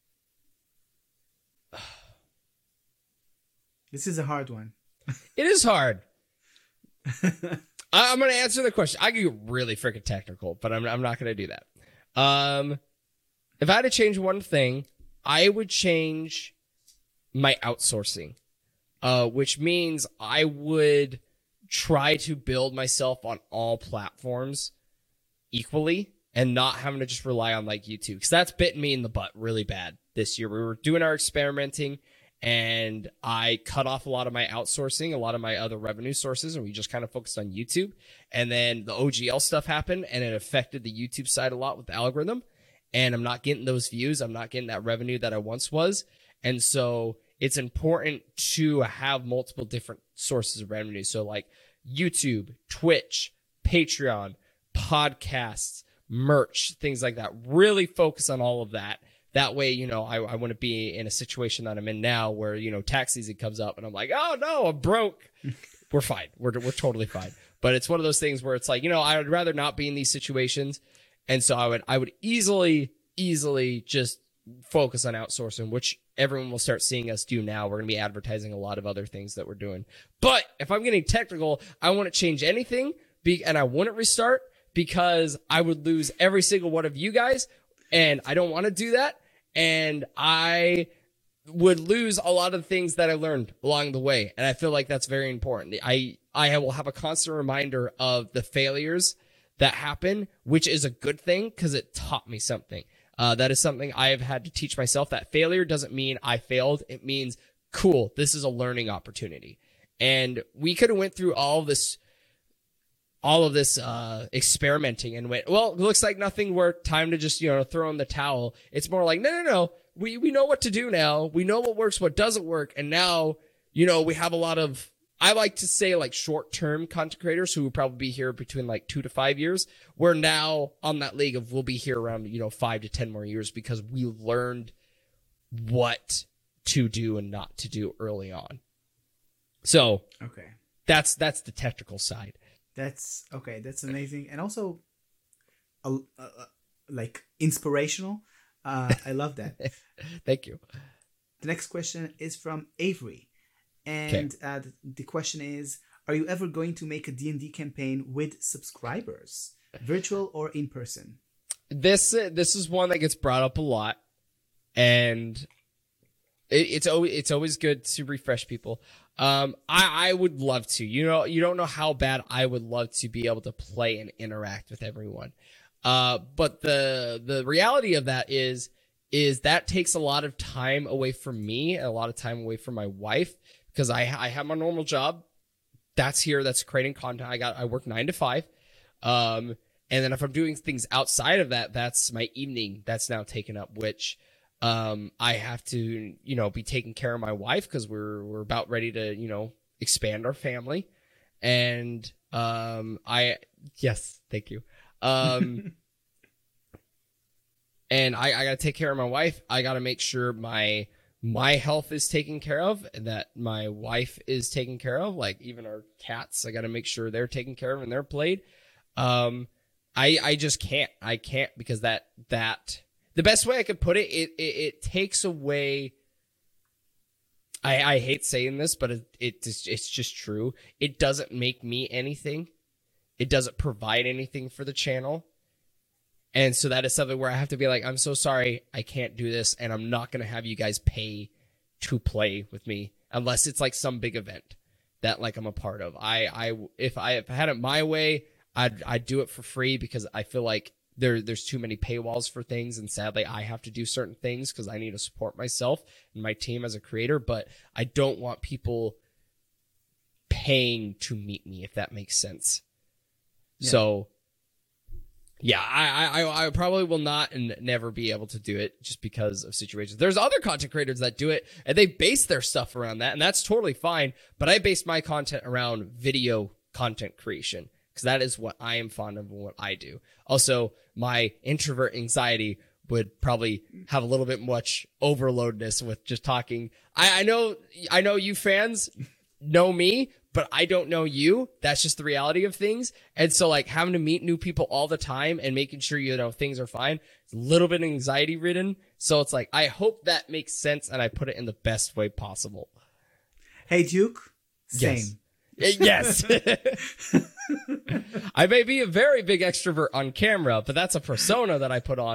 This is a hard one. It is hard. I, I'm going to answer the question. I could get really freaking technical, but I'm I'm not going to do that. Um, if I had to change one thing, I would change my outsourcing, uh, which means I would try to build myself on all platforms equally and not having to just rely on like YouTube, because that's bitten me in the butt really bad this year. We were doing our experimenting and I cut off a lot of my outsourcing, a lot of my other revenue sources, and we just kind of focused on YouTube. And then the O G L stuff happened and it affected the YouTube side a lot with the algorithm. And I'm not getting those views. I'm not getting that revenue that I once was. And so it's important to have multiple different sources of revenue. So like YouTube, Twitch, Patreon, podcasts, merch, things like that. Really focus on all of that. That way, you know, I, I want to be in a situation that I'm in now where, you know, tax season comes up and I'm like, oh no, I'm broke. We're fine. We're, we're totally fine. But it's one of those things where it's like, you know, I would rather not be in these situations. And so I would, I would easily, easily just focus on outsourcing, which everyone will start seeing us do now. We're going to be advertising a lot of other things that we're doing. But if I'm getting technical, I wouldn't change anything be, and I wouldn't restart because I would lose every single one of you guys. And I don't want to do that. And I would lose a lot of things that I learned along the way. And I feel like that's very important. I, I will have a constant reminder of the failures that happen, which is a good thing because it taught me something. Uh, that is something I have had to teach myself. That failure doesn't mean I failed. It means, cool, this is a learning opportunity. And we could have went through all of this, all of this, uh, experimenting and went, well, it looks like nothing worked. Time to just, you know, throw in the towel. It's more like, no, no, no. We, we know what to do now. We know what works, what doesn't work. And now, you know, we have a lot of, I like to say like short-term content creators who will probably be here between like two to five years. We're now on that league of we'll be here around, you know, five to ten more years because we learned what to do and not to do early on. So okay, that's, that's the technical side. That's okay. That's amazing. And also uh, uh, like inspirational. Uh, I love that. Thank you. The next question is from Avery. And okay. uh, the, the question is, are you ever going to make a D and D campaign with subscribers, virtual or in person? This uh, this is one that gets brought up a lot, and it, it's always it's always good to refresh people. Um, I I would love to. You know, you don't know how bad I would love to be able to play and interact with everyone. Uh, but the the reality of that is is that takes a lot of time away from me and a lot of time away from my wife. Because I I have my normal job, that's here, that's creating content. I got I work nine to five, um, and then if I'm doing things outside of that, that's my evening. That's now taken up, which um I have to you know be taking care of my wife because we're we're about ready to you know expand our family, and um I yes thank you, um and I I gotta take care of my wife. I gotta make sure my my health is taken care of and that my wife is taken care of. Like even our cats, I got to make sure they're taken care of and they're played. Um, I, I just can't, I can't because that, that the best way I could put it, it, it, it takes away. I, I hate saying this, but it, it, it's just true. It doesn't make me anything. It doesn't provide anything for the channel. And so that is something where I have to be like, I'm so sorry, I can't do this, and I'm not going to have you guys pay to play with me unless it's like some big event that like I'm a part of. I, I, if I, if I had it my way, I'd, I'd do it for free because I feel like there, there's too many paywalls for things, and sadly, I have to do certain things because I need to support myself and my team as a creator. But I don't want people paying to meet me, if that makes sense. Yeah. So. Yeah, I, I I probably will not and never be able to do it just because of situations. There's other content creators that do it and they base their stuff around that, and that's totally fine. But I base my content around video content creation because that is what I am fond of and what I do. Also, my introvert anxiety would probably have a little bit much overloadness with just talking. I, I know I know you fans know me, but I don't know you. That's just the reality of things. And so like having to meet new people all the time and making sure, you know, things are fine. It's a little bit anxiety ridden. So it's like, I hope that makes sense and I put it in the best way possible. Hey, Duke. Same. Yes. yes. I may be a very big extrovert on camera, but that's a persona that I put on.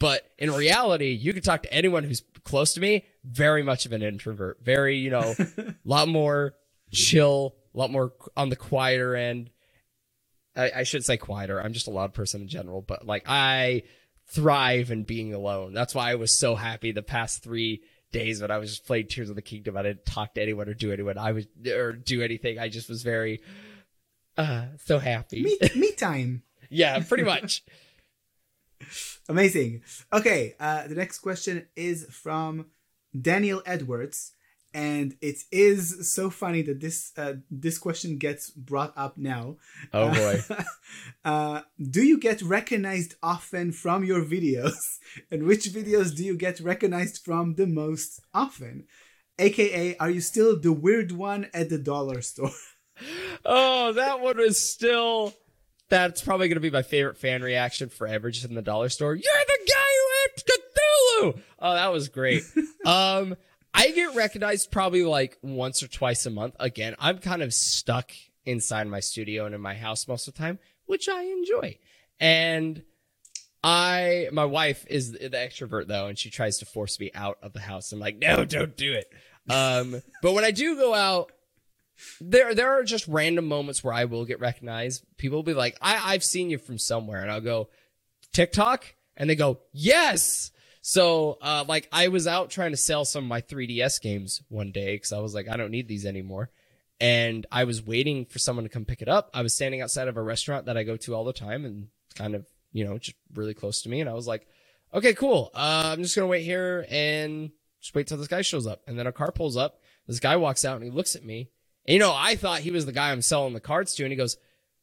But in reality, you can talk to anyone who's close to me, very much of an introvert, very, you know, a lot more chill, a lot more on the quieter end. I, I should say quieter. I'm just a loud person in general, but like I thrive in being alone. That's why I was so happy the past three days when I was just playing Tears of the Kingdom. I didn't talk to anyone or do anyone. I was or do anything. I just was very uh, so happy. Me, me time. Yeah, pretty much. Amazing. Okay, uh, the next question is from Daniel Edwards, and it is so funny that this uh, this question gets brought up now. Oh boy. Uh, uh, do you get recognized often from your videos? And which videos do you get recognized from the most often? A K A, are you still the weird one at the dollar store? Oh, that one is still... That's probably going to be my favorite fan reaction forever, just in the dollar store. You're the guy who ate Cthulhu! Oh, that was great. um, I get recognized probably like once or twice a month. Again, I'm kind of stuck inside my studio and in my house most of the time, which I enjoy. And I, my wife is the extrovert though, and she tries to force me out of the house. I'm like, no, don't do it. Um, but when I do go out, There there are just random moments where I will get recognized. People will be like, I, I've seen you from somewhere. And I'll go, TikTok? And they go, yes! So, uh, like, I was out trying to sell some of my three D S games one day because I was like, I don't need these anymore. And I was waiting for someone to come pick it up. I was standing outside of a restaurant that I go to all the time and kind of, you know, just really close to me. And I was like, okay, cool. Uh, I'm just going to wait here and just wait till this guy shows up. And then a car pulls up. This guy walks out and he looks at me. And, you know, I thought he was the guy I'm selling the cards to, and he goes,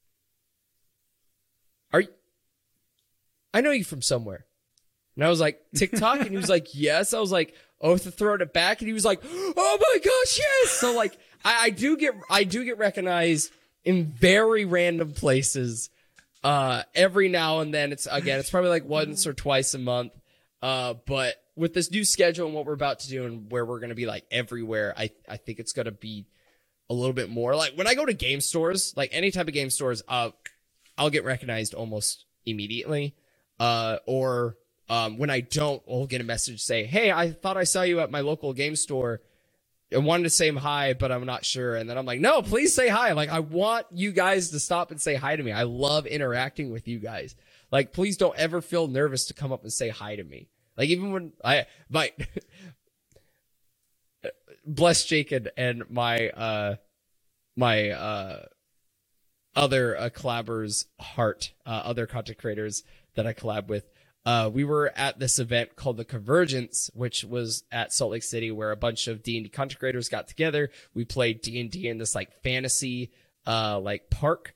are you, I know you from somewhere. And I was like, TikTok? And he was like, yes. I was like, oh, to throw it back. And he was like, oh my gosh, yes. So like, I, I do get, I do get recognized in very random places, uh, every now and then. It's again, it's probably like once or twice a month. Uh, but with this new schedule and what we're about to do and where we're going to be like everywhere, I, I think it's going to be a little bit more. Like when I go to game stores, like any type of game stores, uh, I'll get recognized almost immediately. Uh, or, um, when I don't, I'll get a message say, hey, I thought I saw you at my local game store. I wanted to say hi, but I'm not sure. And then I'm like, no, please say hi. Like, I want you guys to stop and say hi to me. I love interacting with you guys. Like, please don't ever feel nervous to come up and say hi to me. Like, even when I, my, bless Jacob and my, uh, my, uh, other uh, collabers heart, uh, other content creators that I collab with. Uh, we were at this event called the Convergence, which was at Salt Lake City, where a bunch of D and D content creators got together. We played D and D in this like fantasy, uh, like park.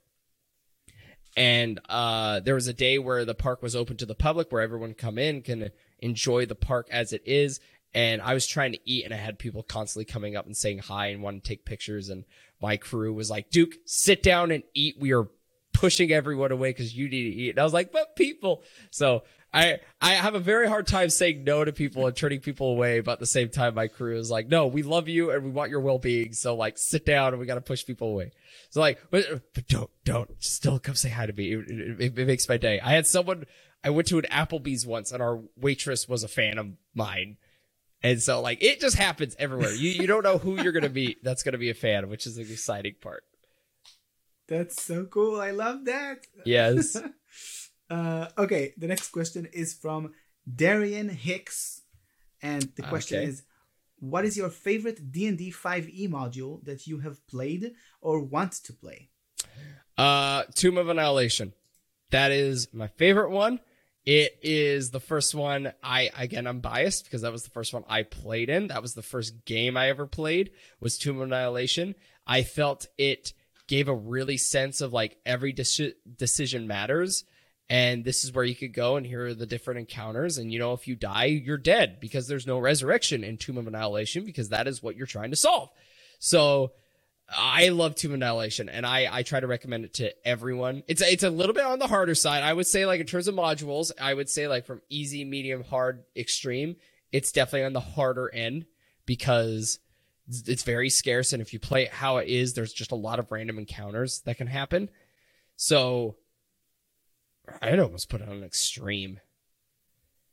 And, uh, there was a day where the park was open to the public, where everyone come in, can enjoy the park as it is. And I was trying to eat, and I had people constantly coming up and saying hi and wanting to take pictures. And my crew was like, Duke, sit down and eat. We are pushing everyone away because you need to eat. And I was like, but people. So I, I have a very hard time saying no to people and turning people away. But at the same time, my crew is like, no, we love you and we want your well-being. So like, sit down and we got to push people away. So like, but, but don't, don't still come say hi to me. It, it, it makes my day. I had someone, I went to an Applebee's once and our waitress was a fan of mine. And so, like, it just happens everywhere. You you don't know who you're going to meet that's going to be a fan, which is the exciting part. That's so cool. I love that. Yes. uh, okay, the next question is from Darian Hicks. And the question Okay. is, what is your favorite D and D five E module that you have played or want to play? Uh, Tomb of Annihilation. That is my favorite one. It is the first one I, again, I'm biased because that was the first one I played in. That was the first game I ever played was Tomb of Annihilation. I felt it gave a really sense of like every deci- decision matters. And this is where you could go and here are the different encounters. And, you know, if you die, you're dead because there's no resurrection in Tomb of Annihilation because that is what you're trying to solve. So I love Tomb of Annihilation, and I, I try to recommend it to everyone. It's it's a little bit on the harder side. I would say, like, in terms of modules, I would say, like, from easy, medium, hard, extreme, it's definitely on the harder end because it's very scarce, and if you play it how it is, there's just a lot of random encounters that can happen. So I'd almost put it on an extreme.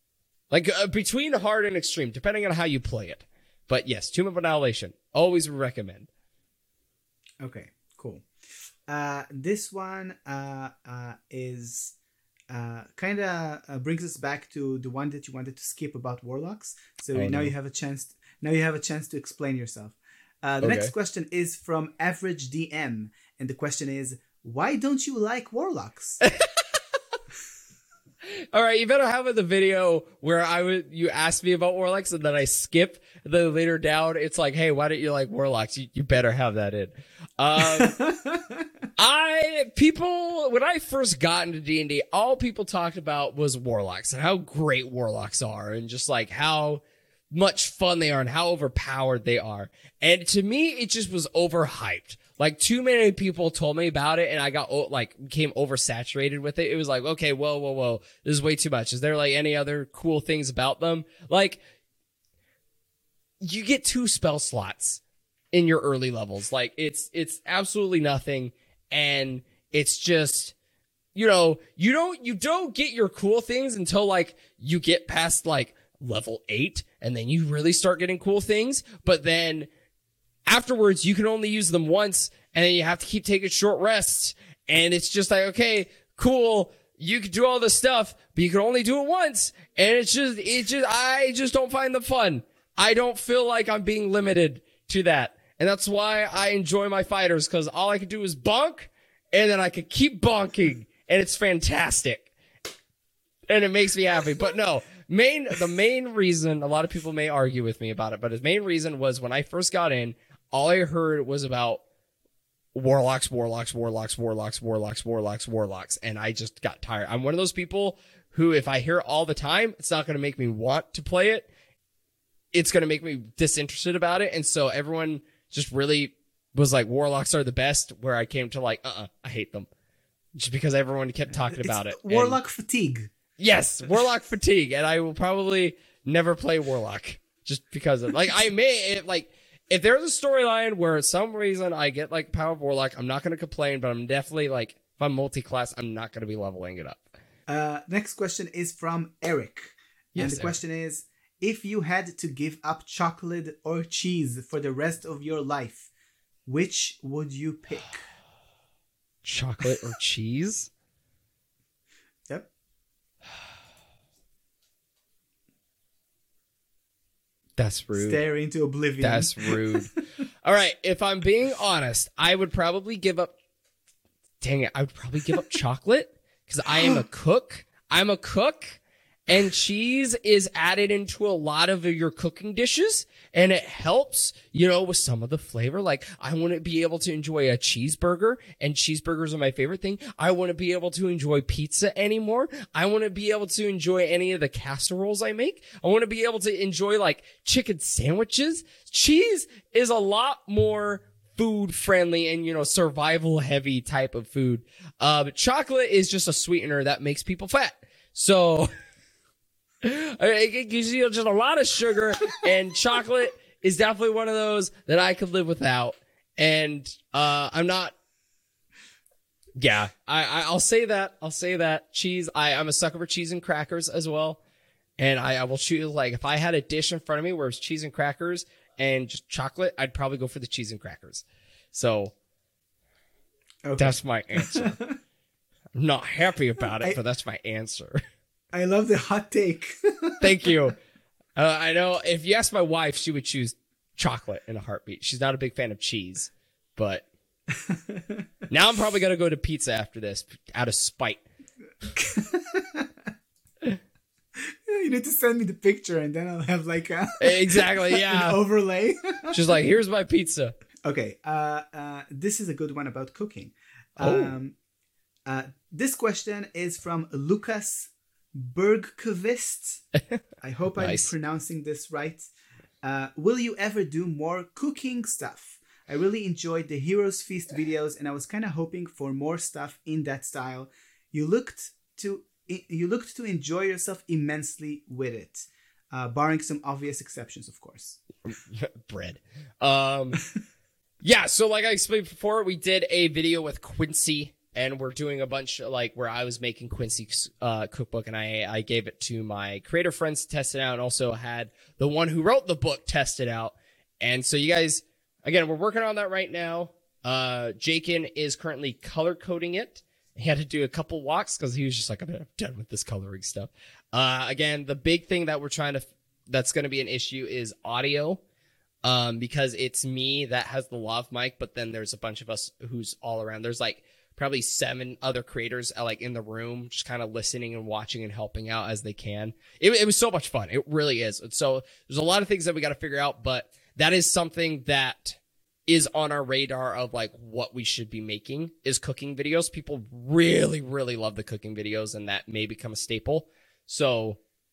Like uh, between hard and extreme, depending on how you play it. But yes, Tomb of Annihilation, always recommend. Okay, cool. Uh, this one uh, uh, is uh, kind of uh, brings us back to the one that you wanted to skip about warlocks. So Oh, now no. you have a chance. Now you have a chance to explain yourself. Uh, the Okay. next question is from Average D M, and the question is, why don't you like warlocks? All right, you better have it the video where I would you asked me about warlocks and then I skip. And then later down, it's like, hey, why don't you like warlocks? You, you better have that in. Um, I people when I first got into D and D, all people talked about was warlocks and how great warlocks are, and just like how much fun they are and how overpowered they are. And to me, it just was overhyped. Like too many people told me about it, and I got oh, like became oversaturated with it. It was like, okay, whoa, whoa, whoa, this is way too much. Is there like any other cool things about them? Like, you get two spell slots in your early levels. Like it's it's absolutely nothing, and it's just, you know, you don't you don't get your cool things until like you get past like level eight, and then you really start getting cool things. But then afterwards, you can only use them once, and then you have to keep taking short rests. And it's just like, okay, cool. You can do all this stuff, but you can only do it once. And it's just, it just, I just don't find them fun. I don't feel like I'm being limited to that. And that's why I enjoy my fighters, because all I can do is bonk, and then I can keep bonking, and it's fantastic. And it makes me happy. But no, main, the main reason, a lot of people may argue with me about it, but the main reason was when I first got in, all I heard was about warlocks, warlocks, warlocks, warlocks, warlocks, warlocks, warlocks. And I just got tired. I'm one of those people who, if I hear it all the time, it's not going to make me want to play it. It's going to make me disinterested about it. And so everyone just really was like, warlocks are the best, where I came to like, uh-uh, I hate them. Just because everyone kept talking about it. It's warlock And fatigue. yes, warlock fatigue. And I will probably never play warlock just because of, like, I may, it, like, if there's a storyline where some reason I get like power of warlock, I'm not going to complain, but I'm definitely like, if I'm multi-class, I'm not going to be leveling it up. Uh, next question is from Eric. Yes, and the Eric. question is, if you had to give up chocolate or cheese for the rest of your life, which would you pick? Chocolate or cheese? Yep. That's rude. Stare into oblivion. That's rude. All right, if I'm being honest, I would probably give up. Dang it, I would probably give up chocolate because I am a cook. I'm a cook, and cheese is added into a lot of your cooking dishes, and it helps, you know, with some of the flavor. Like, I wouldn't be able to enjoy a cheeseburger, and cheeseburgers are my favorite thing. I wouldn't be able to enjoy pizza anymore. I wouldn't be able to enjoy any of the casseroles I make. I wouldn't be able to enjoy like chicken sandwiches. Cheese is a lot more food friendly and, you know, survival heavy type of food. Uh, but chocolate is just a sweetener that makes people fat. So it gives you just a lot of sugar, and chocolate is definitely one of those that I could live without. And uh, I'm not. Yeah, I, I I'll say that. I'll say that cheese. I I'm a sucker for cheese and crackers as well. And I, I will choose, like, if I had a dish in front of me where it's cheese and crackers and just chocolate, I'd probably go for the cheese and crackers. So Okay. that's my answer. I'm not happy about it, I- but that's my answer. I love the hot take. Thank you. Uh, I know if you ask my wife, she would choose chocolate in a heartbeat. She's not a big fan of cheese, but now I'm probably going to go to pizza after this out of spite. You need to send me the picture, and then I'll have like a Exactly, yeah. an overlay. She's like, here's my pizza. Okay, uh, uh, this is a good one about cooking. Oh. Um, uh, this question is from Lucas Bergkvist. I hope Nice. I'm pronouncing this right. Uh, will you ever do more cooking stuff? I really enjoyed the Heroes Feast videos, and I was kind of hoping for more stuff in that style. You looked to you looked to enjoy yourself immensely with it, uh, barring some obvious exceptions, of course. Bread. Um, yeah, so like I explained before, we did a video with Quincy and we're doing a bunch of, like, where I was making Quincy's uh, cookbook, and I, I gave it to my creator friends to test it out, and also had the one who wrote the book test it out. And so you guys, again, we're working on that right now. Uh, Jakin is currently color coding it. He had to do a couple walks because he was just like, I'm done with this coloring stuff. Uh, again, the big thing that we're trying to, that's going to be an issue is audio. Um, because it's me that has the lav mic, but then there's a bunch of us who's all around. There's like probably seven other creators uh, like in the room, just kind of listening and watching and helping out as they can. It, it was so much fun. It really is. And so there's a lot of things that we got to figure out, but that is something that is on our radar of like what we should be making is cooking videos. People really, really love the cooking videos, and that may become a staple. So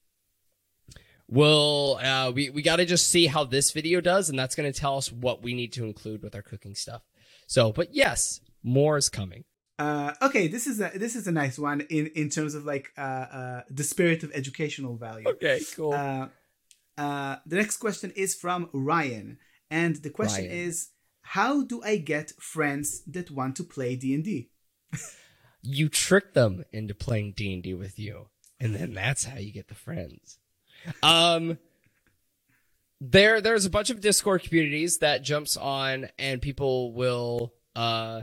we'll, uh, we, we got to just see how this video does, and that's going to tell us what we need to include with our cooking stuff. So, but yes, more is coming. Uh, okay, this is a this is a nice one in, in terms of like uh, uh, the spirit of educational value. Okay, cool. Uh, uh, the next question is from Ryan, and the question Ryan. is, how do I get friends that want to play D and D? You trick them into playing D and D with you, and then that's how you get the friends. Um, there, there's a bunch of Discord communities that jumps on, and people will, uh,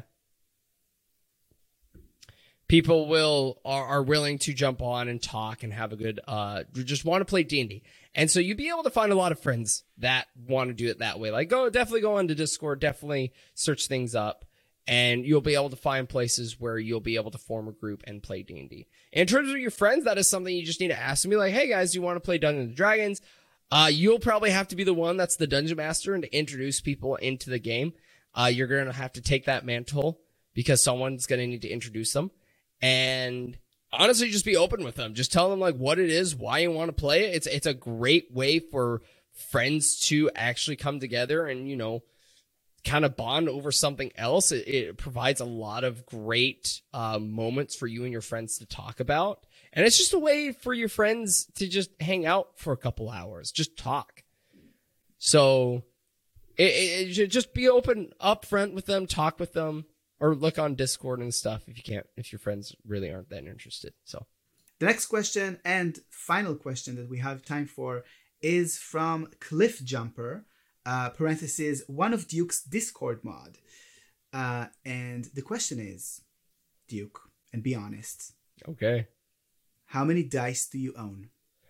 people will are, are willing to jump on and talk and have a good, uh, just want to play D and D. And so you'll be able to find a lot of friends that want to do it that way. Like, go, definitely go onto Discord, definitely search things up, and you'll be able to find places where you'll be able to form a group and play D and D. In terms of your friends, that is something you just need to ask me. Like, hey guys, do you want to play Dungeons and Dragons? Uh, you'll probably have to be the one that's the dungeon master and to introduce people into the game. Uh, you're going to have to take that mantle because someone's going to need to introduce them. And honestly, just be open with them. Just tell them like what it is, why you want to play it. It's it's a great way for friends to actually come together and, you know, kind of bond over something else. It, it provides a lot of great uh, moments for you and your friends to talk about. And it's just a way for your friends to just hang out for a couple hours, just talk. So it, it, it should just be open up front with them, talk with them. Or look on Discord and stuff if you can't, if your friends really aren't that interested. So the next question and final question that we have time for is from Cliff Jumper, uh, parentheses, one of Duke's Discord mod. Uh, and the question is, Duke, and be honest. Okay. How many dice do you own?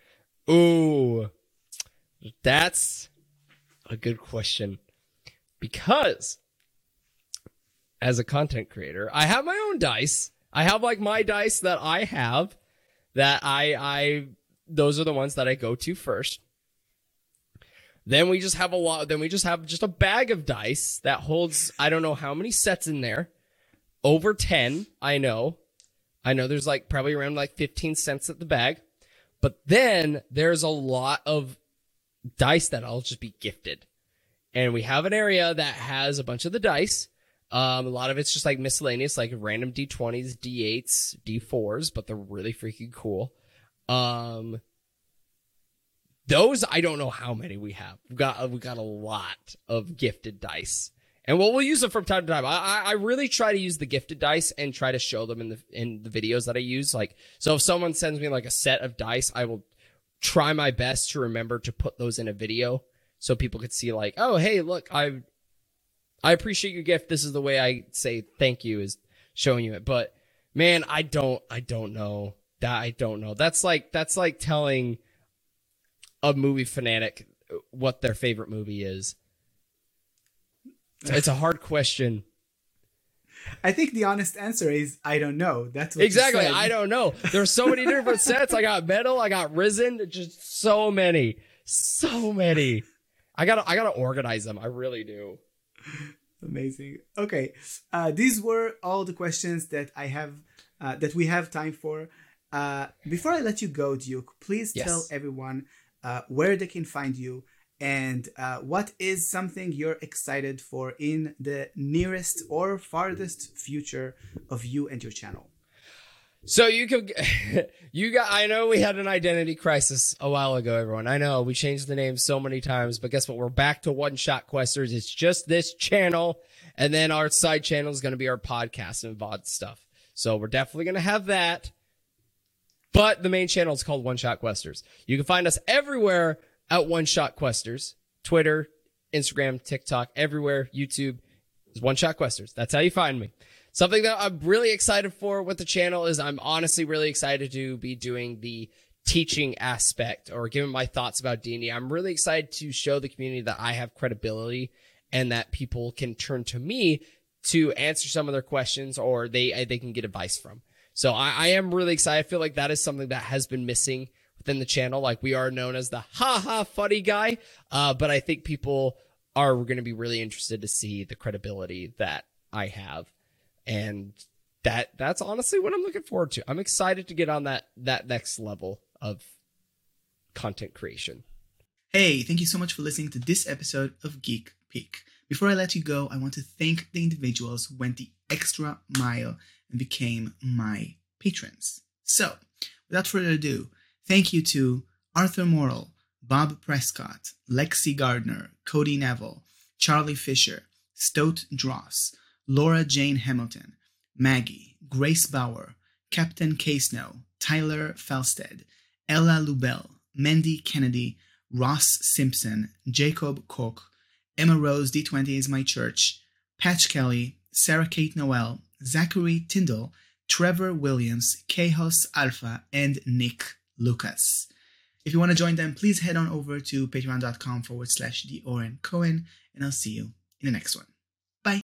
Ooh, that's a good question. Because as a content creator, I have my own dice. I have like my dice that I have that I, I, those are the ones that I go to first. Then we just have a lot, then we just have just a bag of dice that holds, I don't know how many sets in there. Over ten, I know. I know there's like probably around like fifteen cents at the bag. But then there's a lot of dice that I'll just be gifted. And we have an area that has a bunch of the dice. Um, a lot of it's just like miscellaneous, like random D twenties, D eights, D fours, but they're really freaking cool. Um, those, I don't know how many we have. We've got, we got a lot of gifted dice, and we'll, we'll use them from time to time. I, I, I really try to use the gifted dice and try to show them in the, in the videos that I use. Like, so if someone sends me like a set of dice, I will try my best to remember to put those in a video so people could see like, oh, hey, look, I, I appreciate your gift. This is the way I say thank you, is showing you it. But man, I don't, I don't know that. I don't know. That's like, that's like telling a movie fanatic what their favorite movie is. It's a hard question. I think the honest answer is I don't know. That's what Exactly. you said. I don't know. There's so many different sets. I got Metal. I got Risen. Just so many, so many. I gotta, I gotta organize them. I really do. Amazing. Okay. Uh, these were all the questions that I have, uh, that we have time for. Uh, before I let you go, Duke, please Yes. tell everyone uh, where they can find you and uh, what is something you're excited for in the nearest or farthest future of you and your channel. So you could, you got, I know we had an identity crisis a while ago, everyone. I know we changed the name so many times, but guess what? We're back to One Shot Questers. It's just this channel. And then our side channel is going to be our podcast and V O D stuff. So we're definitely going to have that. But the main channel is called One Shot Questers. You can find us everywhere at One Shot Questers. Twitter, Instagram, TikTok, everywhere. YouTube is One Shot Questers. That's how you find me. Something that I'm really excited for with the channel is I'm honestly really excited to be doing the teaching aspect or giving my thoughts about D and D. I'm really excited to show the community that I have credibility and that people can turn to me to answer some of their questions or they they can get advice from. So I, I am really excited. I feel like that is something that has been missing within the channel. Like we are known as the ha ha funny guy. Uh, but I think people are going to be really interested to see the credibility that I have. And that that's honestly what I'm looking forward to. I'm excited to get on that, that next level of content creation. Hey, thank you so much for listening to this episode of Geek Peek. Before I let you go, I want to thank the individuals who went the extra mile and became my patrons. So, without further ado, thank you to Arthur Morrill, Bob Prescott, Lexi Gardner, Cody Neville, Charlie Fisher, Stoat Dross, Laura Jane Hamilton, Maggie, Grace Bauer, Captain K-Snow, Tyler Falstead, Ella Lubell, Mandy Kennedy, Ross Simpson, Jacob Koch, Emma Rose D twenty is my church, Patch Kelly, Sarah Kate Noel, Zachary Tyndall, Trevor Williams, Kehos Alpha, and Nick Lucas. If you want to join them, please head on over to patreon.com forward slash the Oren Cohen, and I'll see you in the next one.